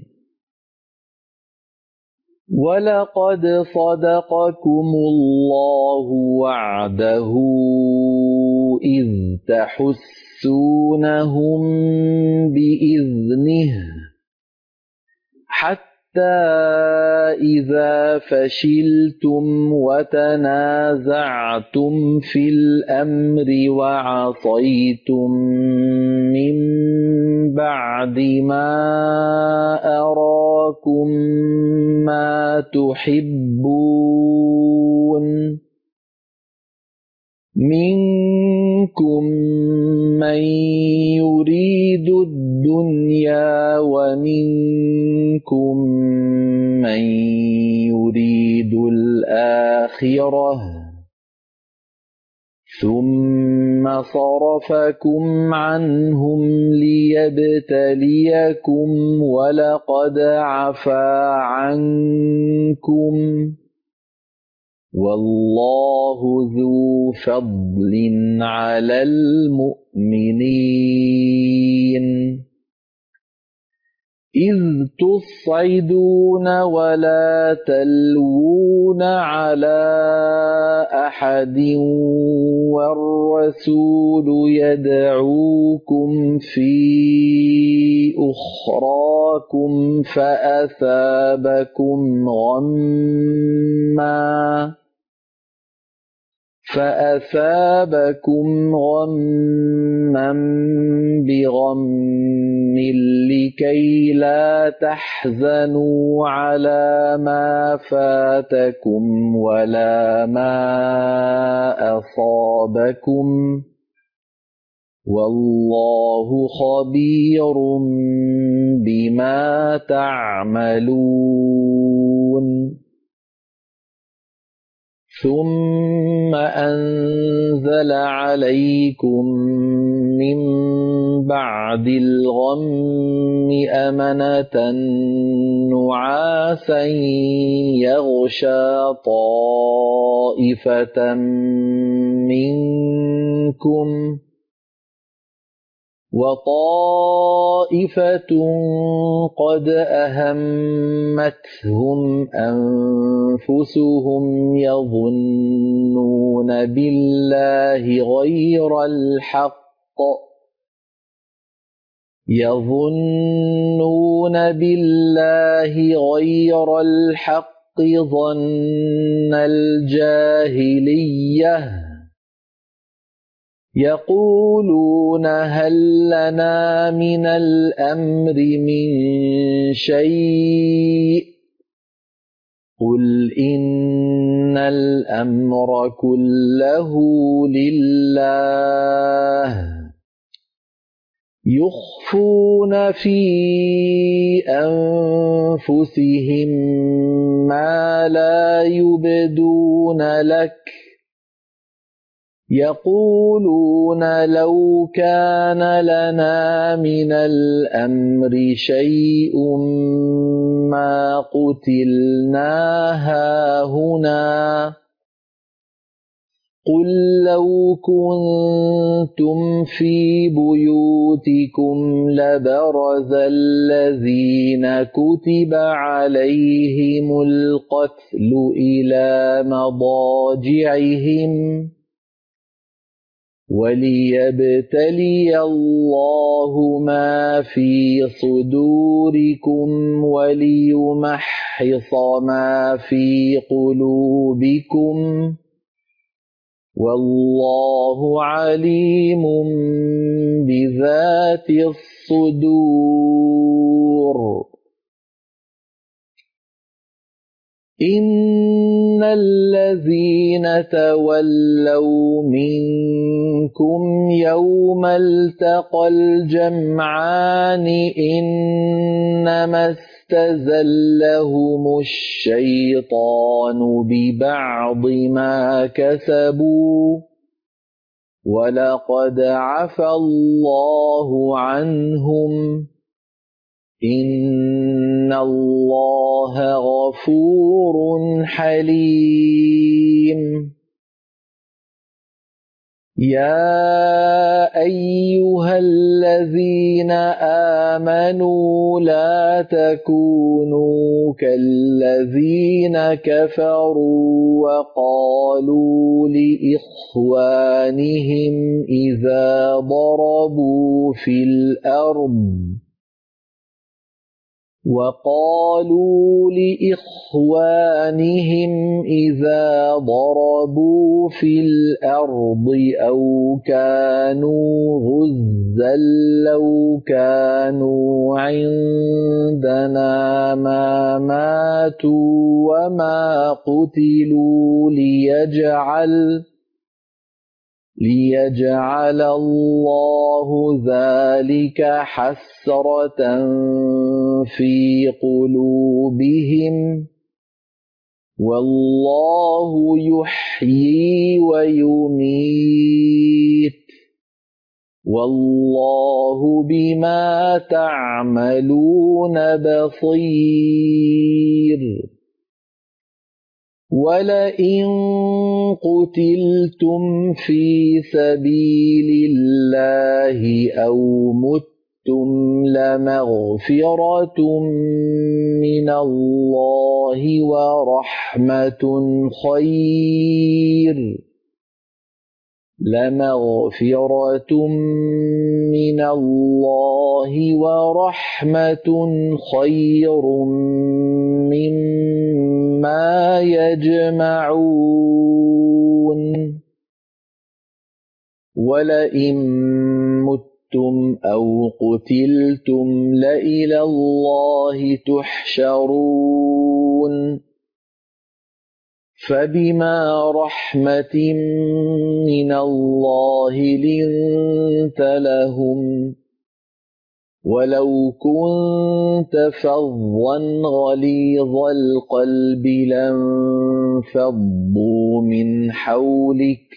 [SPEAKER 1] ولقد صدقكم الله وعده إذ تحسونهم بإذنه حتى إذا فشلتم وتنازعتم في الأمر وعصيتم من بعد ما أراكم ما تحبون منكم من يريد الدنيا ومنكم من يريد الآخرة ثم صرفكم عنهم ليبتليكم ولقد عفا عنكم والله ذو فضل على المؤمنين إذ تصعدون ولا تلوون على أحد والرسول يدعوكم في أخراكم فأثابكم غما بغم لكي لا تحزنوا على ما فاتكم ولا ما أصابكم والله خبير بما تعملون ثم أنزل عليكم من بعد الغم أمنة نعاسا يغشى طائفة منكم وطائفة قد أهمتهم أنفسهم يظنون بالله غير الحق ظن الجاهلية يقولون هل لنا من الأمر من شيء قل إن الأمر كله لله يخفون في أنفسهم ما لا يبدون لك يقولون لو كان لنا من الأمر شيء ما قتلنا هاهنا قل لو كنتم في بيوتكم لبرز الذين كتب عليهم القتل إلى مضاجعهم وليبتلي الله ما في صدوركم وليمحص ما في قلوبكم والله عليم بذات الصدور إن الذين تولوا منكم يوم التقى الجمعان إنما استزلهم الشيطان ببعض ما كسبوا ولقد عفى الله عنهم إن الله غفور حليم يا أيها الذين آمنوا لا تكونوا كالذين كفروا وقالوا لإخوانهم إذا ضربوا في الأرض أو كانوا غزا لو كانوا عندنا ما ماتوا وما قتلوا ليجعل الله ذلك حسرة في قلوبهم والله يحيي ويميت والله بما تعملون بصير ولئن قتلتم في سبيل الله أو متم لمغفرة من الله ورحمة خير لمغفرة من الله ورحمة خير مما يجمعون ولئن متم أو قتلتم لإلى الله تحشرون فبما رحمة من الله لنت لهم ولو كنت فظا غليظ القلب لانفضوا من حولك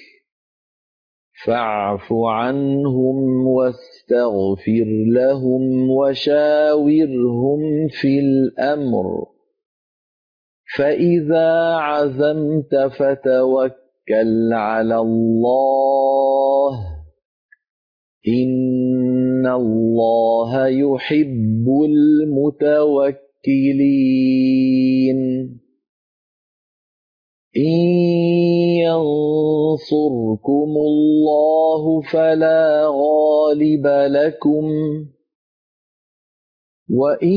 [SPEAKER 1] فاعف عنهم واستغفر لهم وشاورهم في الأمر فإذا عزمت فتوكل على الله إن الله يحب المتوكلين إن ينصركم الله فلا غالب لكم وإن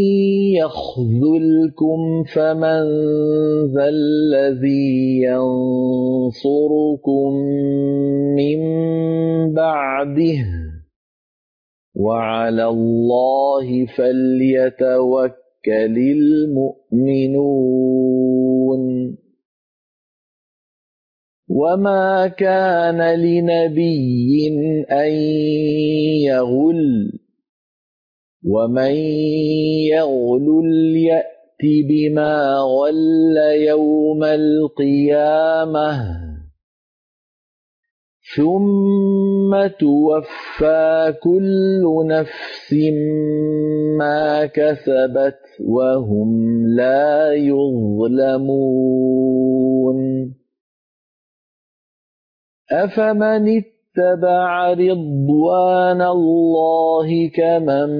[SPEAKER 1] يخذلكم فمن ذا الذي ينصركم من بعده وعلى الله فليتوكل المؤمنون وما كان لنبي أن يغل ومن يغلل يأت بما غل يوم القيامة ثم توفى كل نفس ما كسبت وهم لا يظلمون أفمن اتبع رضوان الله كمن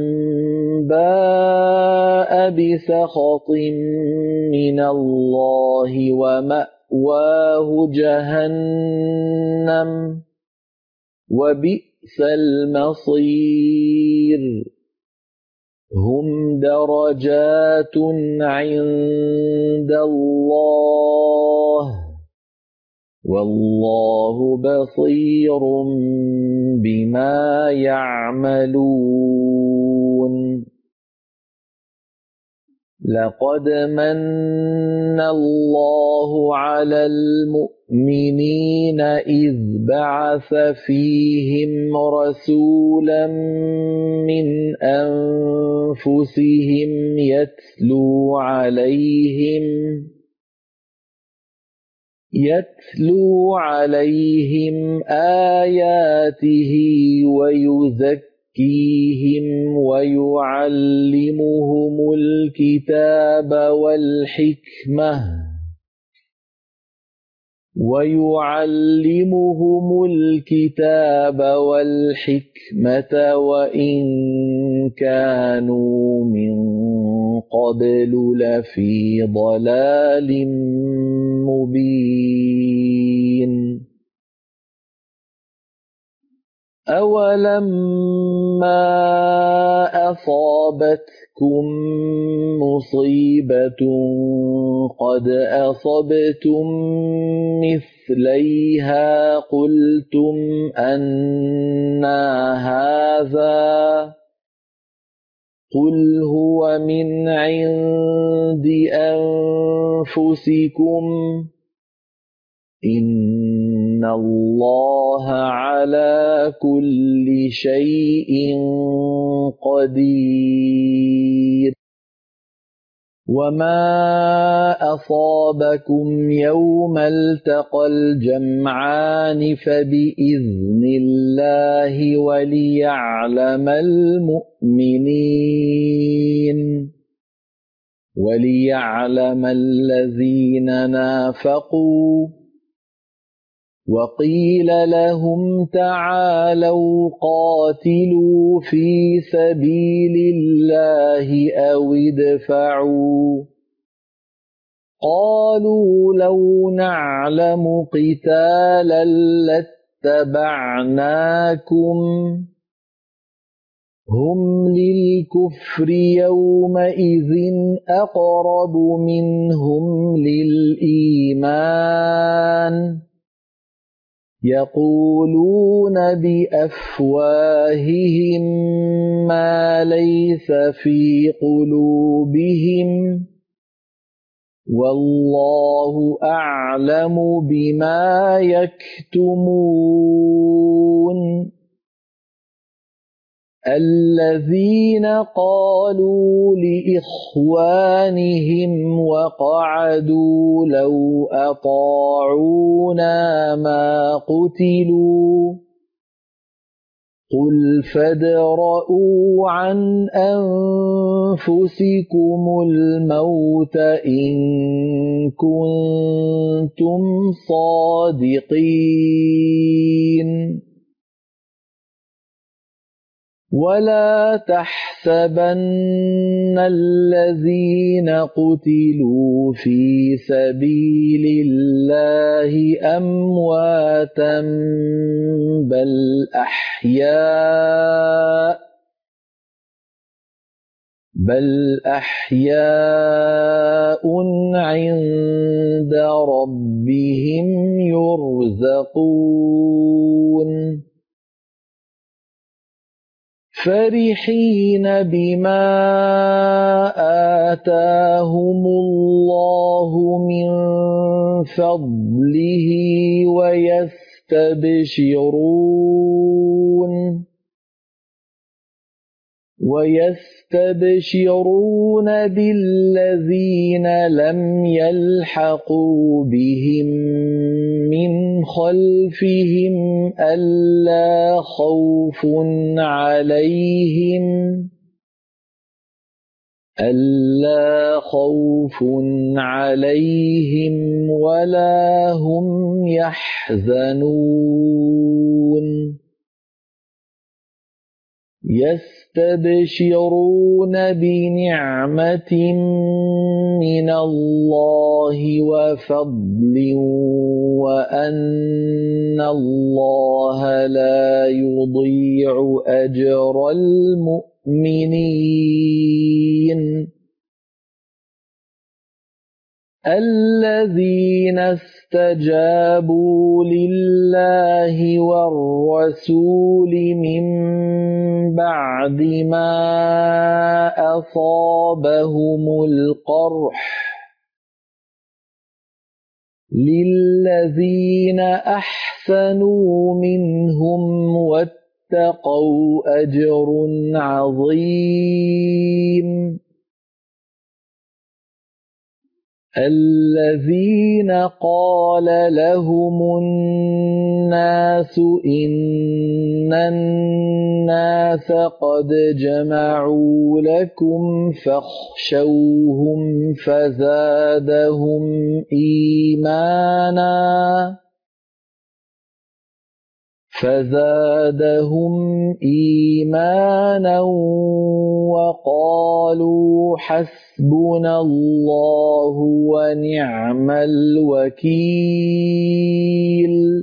[SPEAKER 1] باء بسخط من الله ومأواه جهنم وبئس المصير هم درجات عند الله والله بصير بما يعملون لقد من الله على المؤمنين إذ بعث فيهم رسولا من أنفسهم يتلو عليهم آياته ويزكيهم ويعلمهم الكتاب والحكمة وإن كانوا من قبل لفي ضلال مبين أولما أصابتكم مصيبة قد أصبتم مثليها قلتم أنى هذا قل هو من عند أنفسكم إن الله على كل شيء قدير وما أصابكم يوم التقى الجمعان فبإذن الله وليعلم الذين نافقوا وقيل لهم تعالوا قاتلوا في سبيل الله أو ادفعوا قالوا لو نعلم قتالا لاتبعناكم هم للكفر يومئذ أقرب منهم للإيمان يقولون بأفواههم ما ليس في قلوبهم والله أعلم بما يكتمون الذين قالوا لإخوانهم وقعدوا لو أطاعونا ما قتلوا قل فادرءوا عن أنفسكم الموت إن كنتم صادقين ولا تحسبن الذين قتلوا في سبيل الله أمواتا بل أحياء عند ربهم يرزقون فرحين بما آتاهم الله من فضله ويستبشرون بالذين لم يلحقوا بهم من خلفهم ألا خوف عليهم ولا هم يحزنون يستبشرون بنعمة من الله وفضل وأن الله لا يضيع أجر المؤمنين الذين استجابوا لله والرسول من بعد ما أصابهم القرح للذين أحسنوا منهم واتقوا أجر عظيم الذين قال لهم الناس إن الناس قد جمعوا لكم فاخشوهم فزادهم إيمانا وقالوا حسبنا الله ونعم الوكيل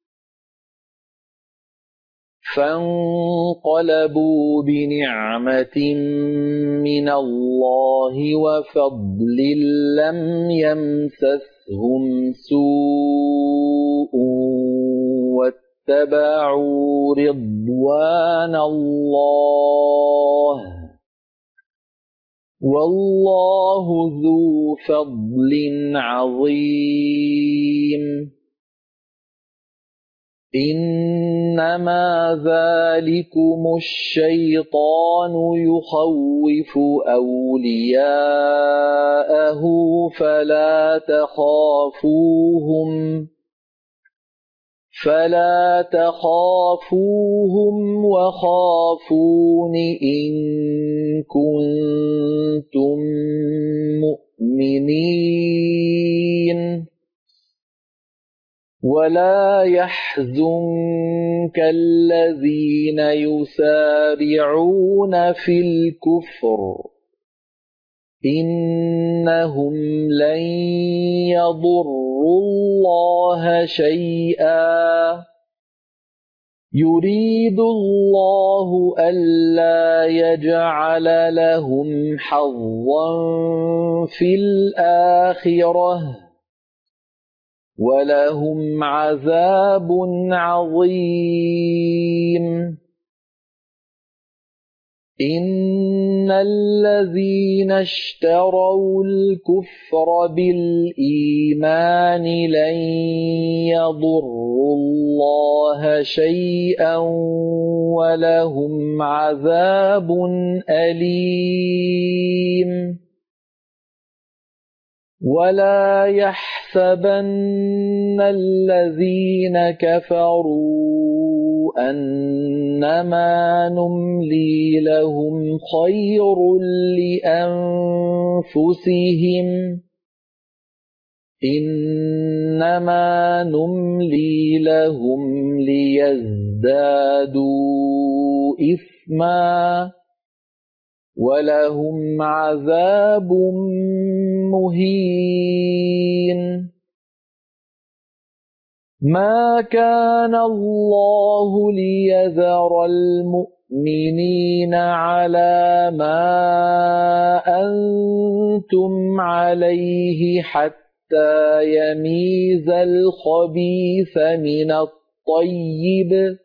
[SPEAKER 1] فانقلبوا بنعمة من الله وفضل لم يمسسهم سوء واتبعوا رضوان الله والله ذو فضل عظيم إنما ذلكم الشيطان يخوف أولياءه فلا تخافوهم وخافون إن كنتم مؤمنين ولا يحزنك الذين يسارعون في الكفر إنهم لن يضروا الله شيئا يريد الله ألا يجعل لهم حظا في الآخرة ولهم عذاب عظيم إن الذين اشتروا الكفر بالإيمان لن يضروا الله شيئا ولهم عذاب أليم ولا يحسبن الذين كفروا أنما نملي لهم خير لأنفسهم إنما نملي لهم ليزدادوا إثما ولهم عذاب مهين ما كان الله ليذر المؤمنين على ما أنتم عليه حتى يميز الخبيث من الطيب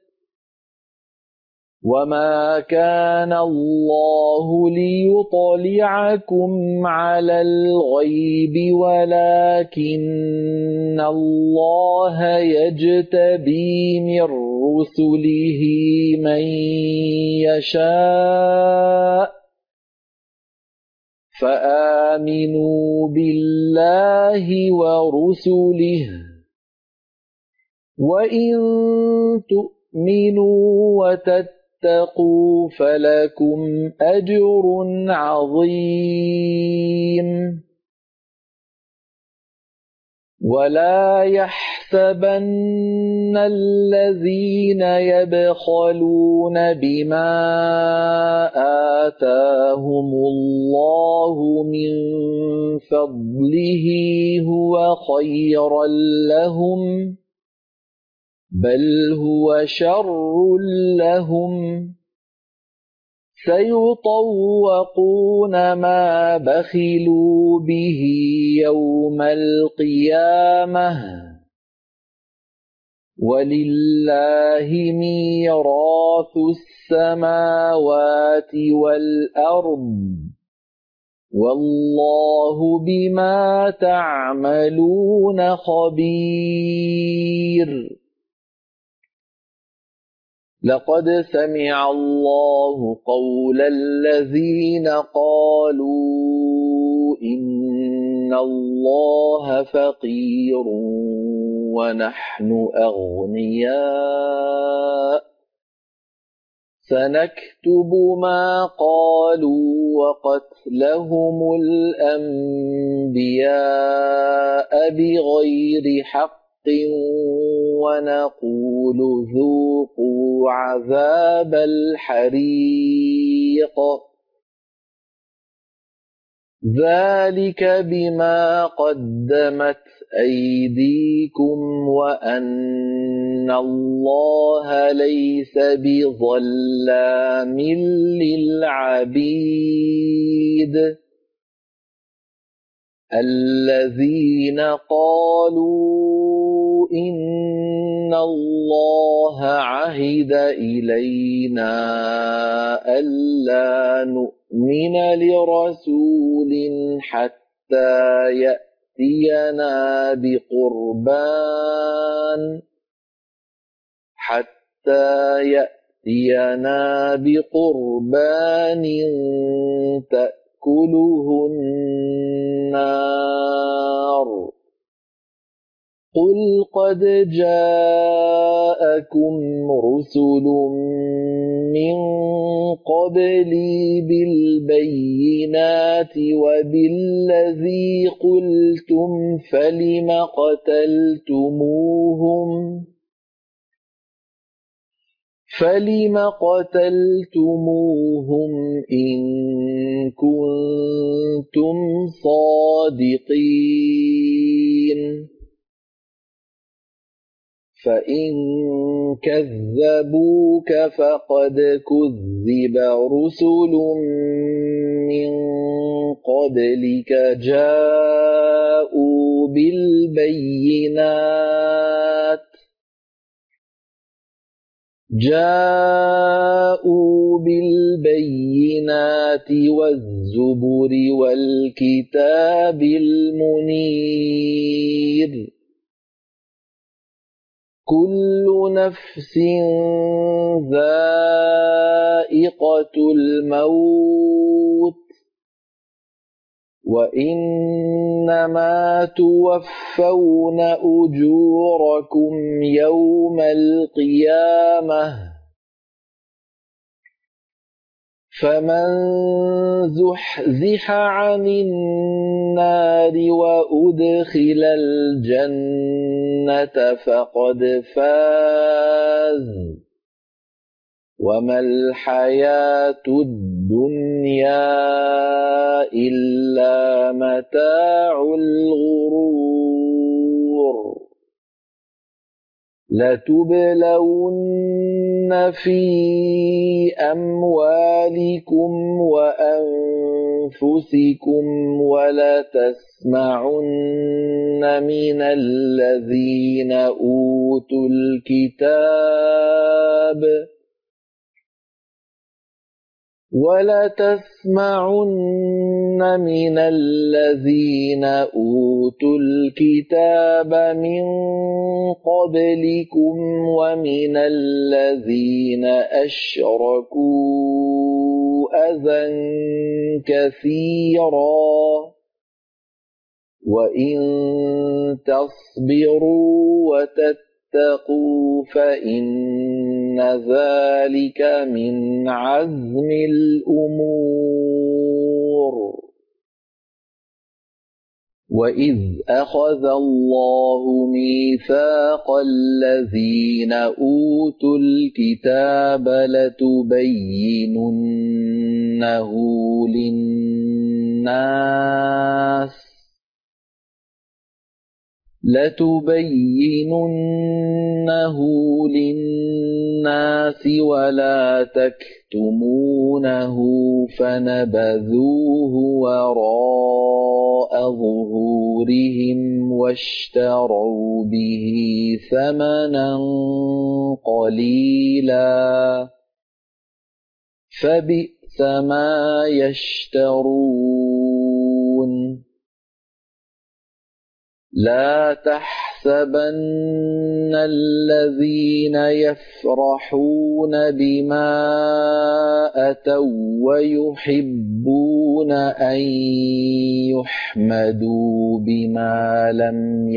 [SPEAKER 1] وما كان الله ليطلعكم على الغيب ولكن الله يجتبي من رسله من يشاء فآمنوا بالله ورسله وإن تؤمنوا وتتقوا فلكم أجر عظيم ولا يحسبن الذين يبخلون بما آتاهم الله من فضله هو خيرا لهم بل هو شر لهم سيطوقون ما بخلوا به يوم القيامة ولله ميراث السماوات والأرض والله بما تعملون خبير لقد سمع الله قول الذين قالوا إن الله فقير ونحن أغنياء سنكتب ما قالوا وقتلهم الأنبياء بغير حق ونقول ذوقوا عذاب الحريق ذلك بما قدمت أيديكم وأن الله ليس بظلام للعبيد الذين قالوا إن الله عهد إلينا ألا نؤمن لرسول حتى يأتينا بقربان تأكله النار قل قد جاءكم رسل من قبلي بالبينات وبالذي قلتم فلم قتلتموهم إن كنتم صادقين فإن كذبوك فقد كذب رسل من قبلك جاءوا بالبينات والزبر والكتاب المنير كل نفس ذائقة الموت وإنما توفون أجوركم يوم القيامة فمن زحزح عن النار وأدخل الجنة فقد فاز وما الحياة الدنيا إلا متاع الغرور لتبلون في أموالكم وأنفسكم ولتسمعن من الذين أوتوا الكتاب من قبلكم ومن الذين أشركوا أذى كثيرا وإن تصبروا وتتقوا فإن ذلك من عزم الأمور وإذ أخذ الله ميثاق الذين أوتوا الكتاب لتبيننه للناس ولا تكتمونه فنبذوه وراء ظهورهم واشتروا به ثمنا قليلا فبئس ما يشترون لا تحسبن الذين يفرحون بما أتوا ويحبون أن يحمدوا بما لم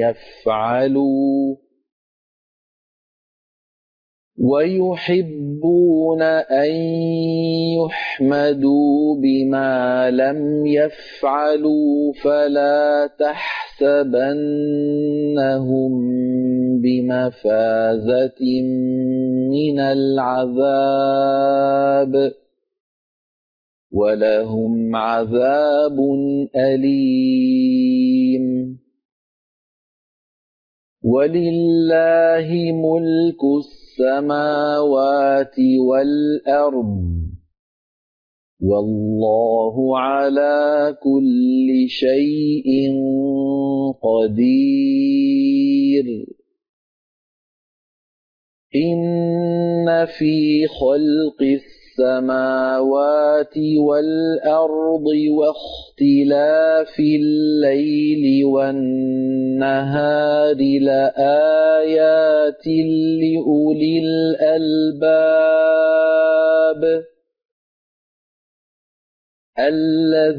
[SPEAKER 1] يفعلوا فلا تحسبنهم بمفازة من العذاب ولهم عذاب أليم ولله ملك السماوات والأرض والله على كل شيء قدير إن في خلق السماوات والأرض واختلاف الليل والنهار لآيات لأولي الألباب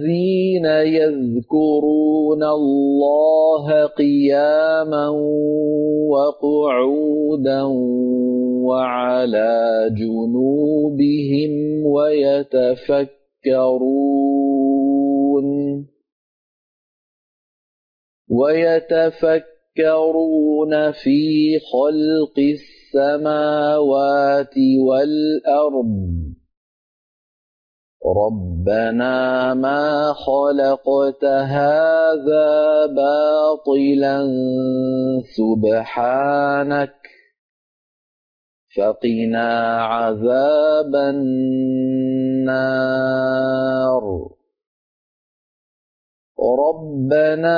[SPEAKER 1] الذين يذكرون الله قياما وقعودا وعلى جنوبهم ويتفكرون في خلق السماوات والأرض ربنا ما خلقت هذا باطلا سبحانك فقنا عذاب النار ربنا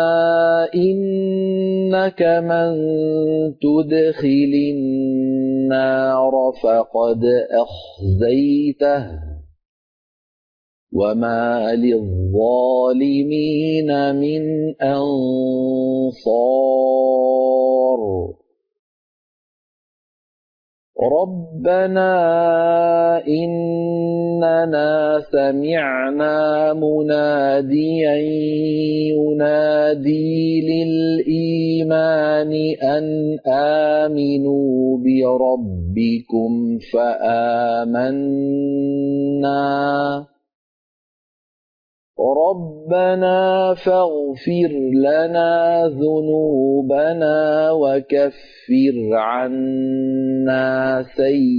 [SPEAKER 1] إنك من تدخل النار فقد أخزيته وما للظالمين من أنصار ربنا إننا سمعنا مناديا ينادي للإيمان أن آمنوا بربكم فآمنا ربنا فاغفر لنا ذنوبنا وكفر عنا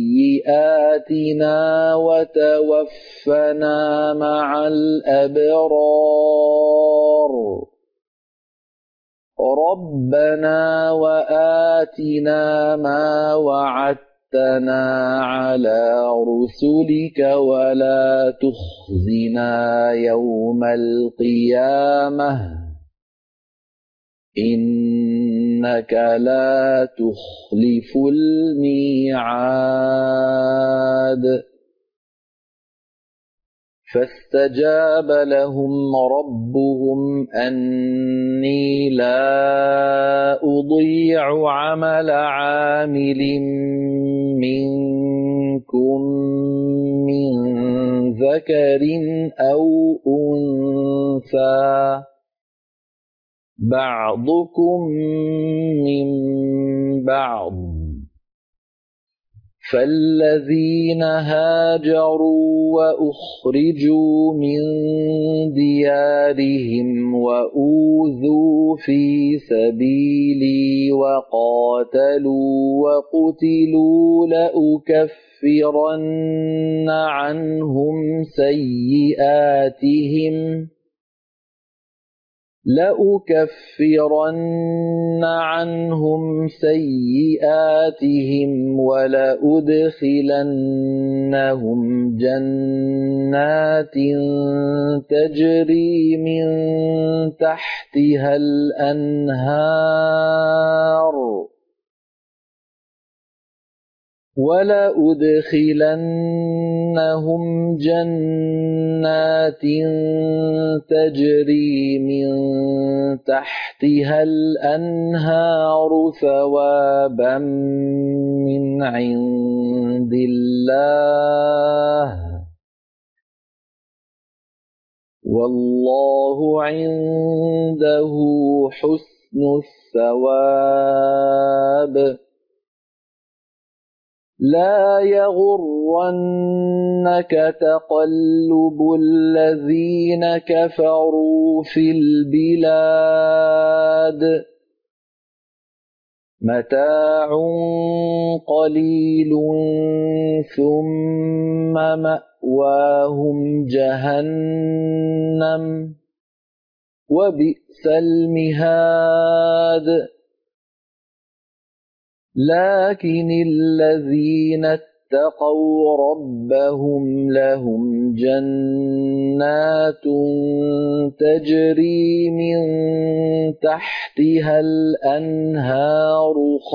[SPEAKER 1] سيئاتنا وتوفنا مع الأبرار ربنا وآتنا ما وعدتنا على رسلك ولا تخزنا يوم القيامة إنك لا تخلف الميعاد فاستجاب لهم ربهم أني لا أضيع عمل عامل منكم من ذكر أو أنثى بعضكم من بعض فالذين هاجروا وأخرجوا من ديارهم وأوذوا في سبيلي وقاتلوا وقتلوا لأكفرن عنهم سيئاتهم ولأدخلنهم جنات تجري من تحتها الأنهار ثوابا من عند الله والله عنده حسن الثواب لا يغرنك تقلب الذين كفروا في البلاد متاع قليل ثم مأواهم جهنم وبئس المهاد لكن الذين اتقوا ربهم لهم جنات تجري من تحتها الأنهار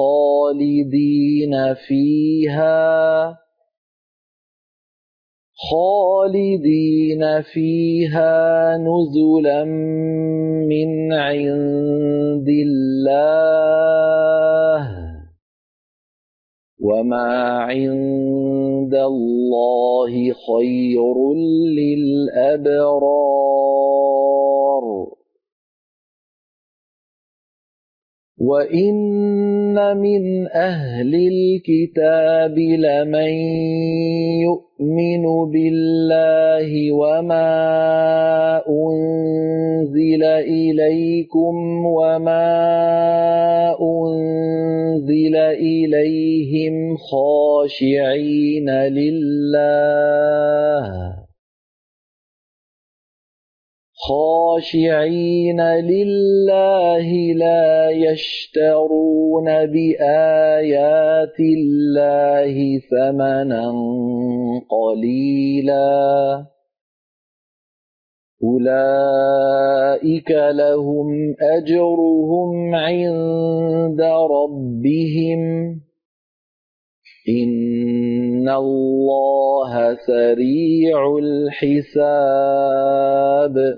[SPEAKER 1] خالدين فيها نزلا من عند الله وما عند الله خير للأبرار وَإِنَّ مِنْ أَهْلِ الْكِتَابِ لَمَنْ يُؤْمِنُ بِاللَّهِ وَمَا أُنْزِلَ إِلَيْكُمْ وَمَا أُنْزِلَ إِلَيْهِمْ خاشعين لله لا يشترون بآيات الله ثمنا قليلا أولئك لهم أجرهم عند ربهم إن الله سريع الحساب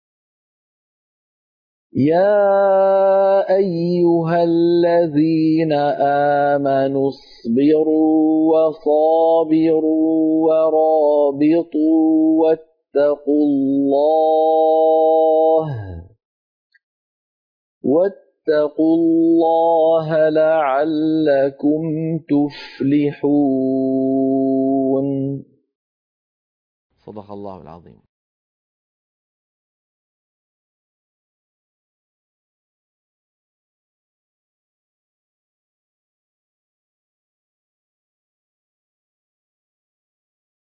[SPEAKER 1] يا أيها الذين آمنوا اصبروا وصابروا ورابطوا واتقوا الله لعلكم تفلحون.
[SPEAKER 2] صدق الله العظيم.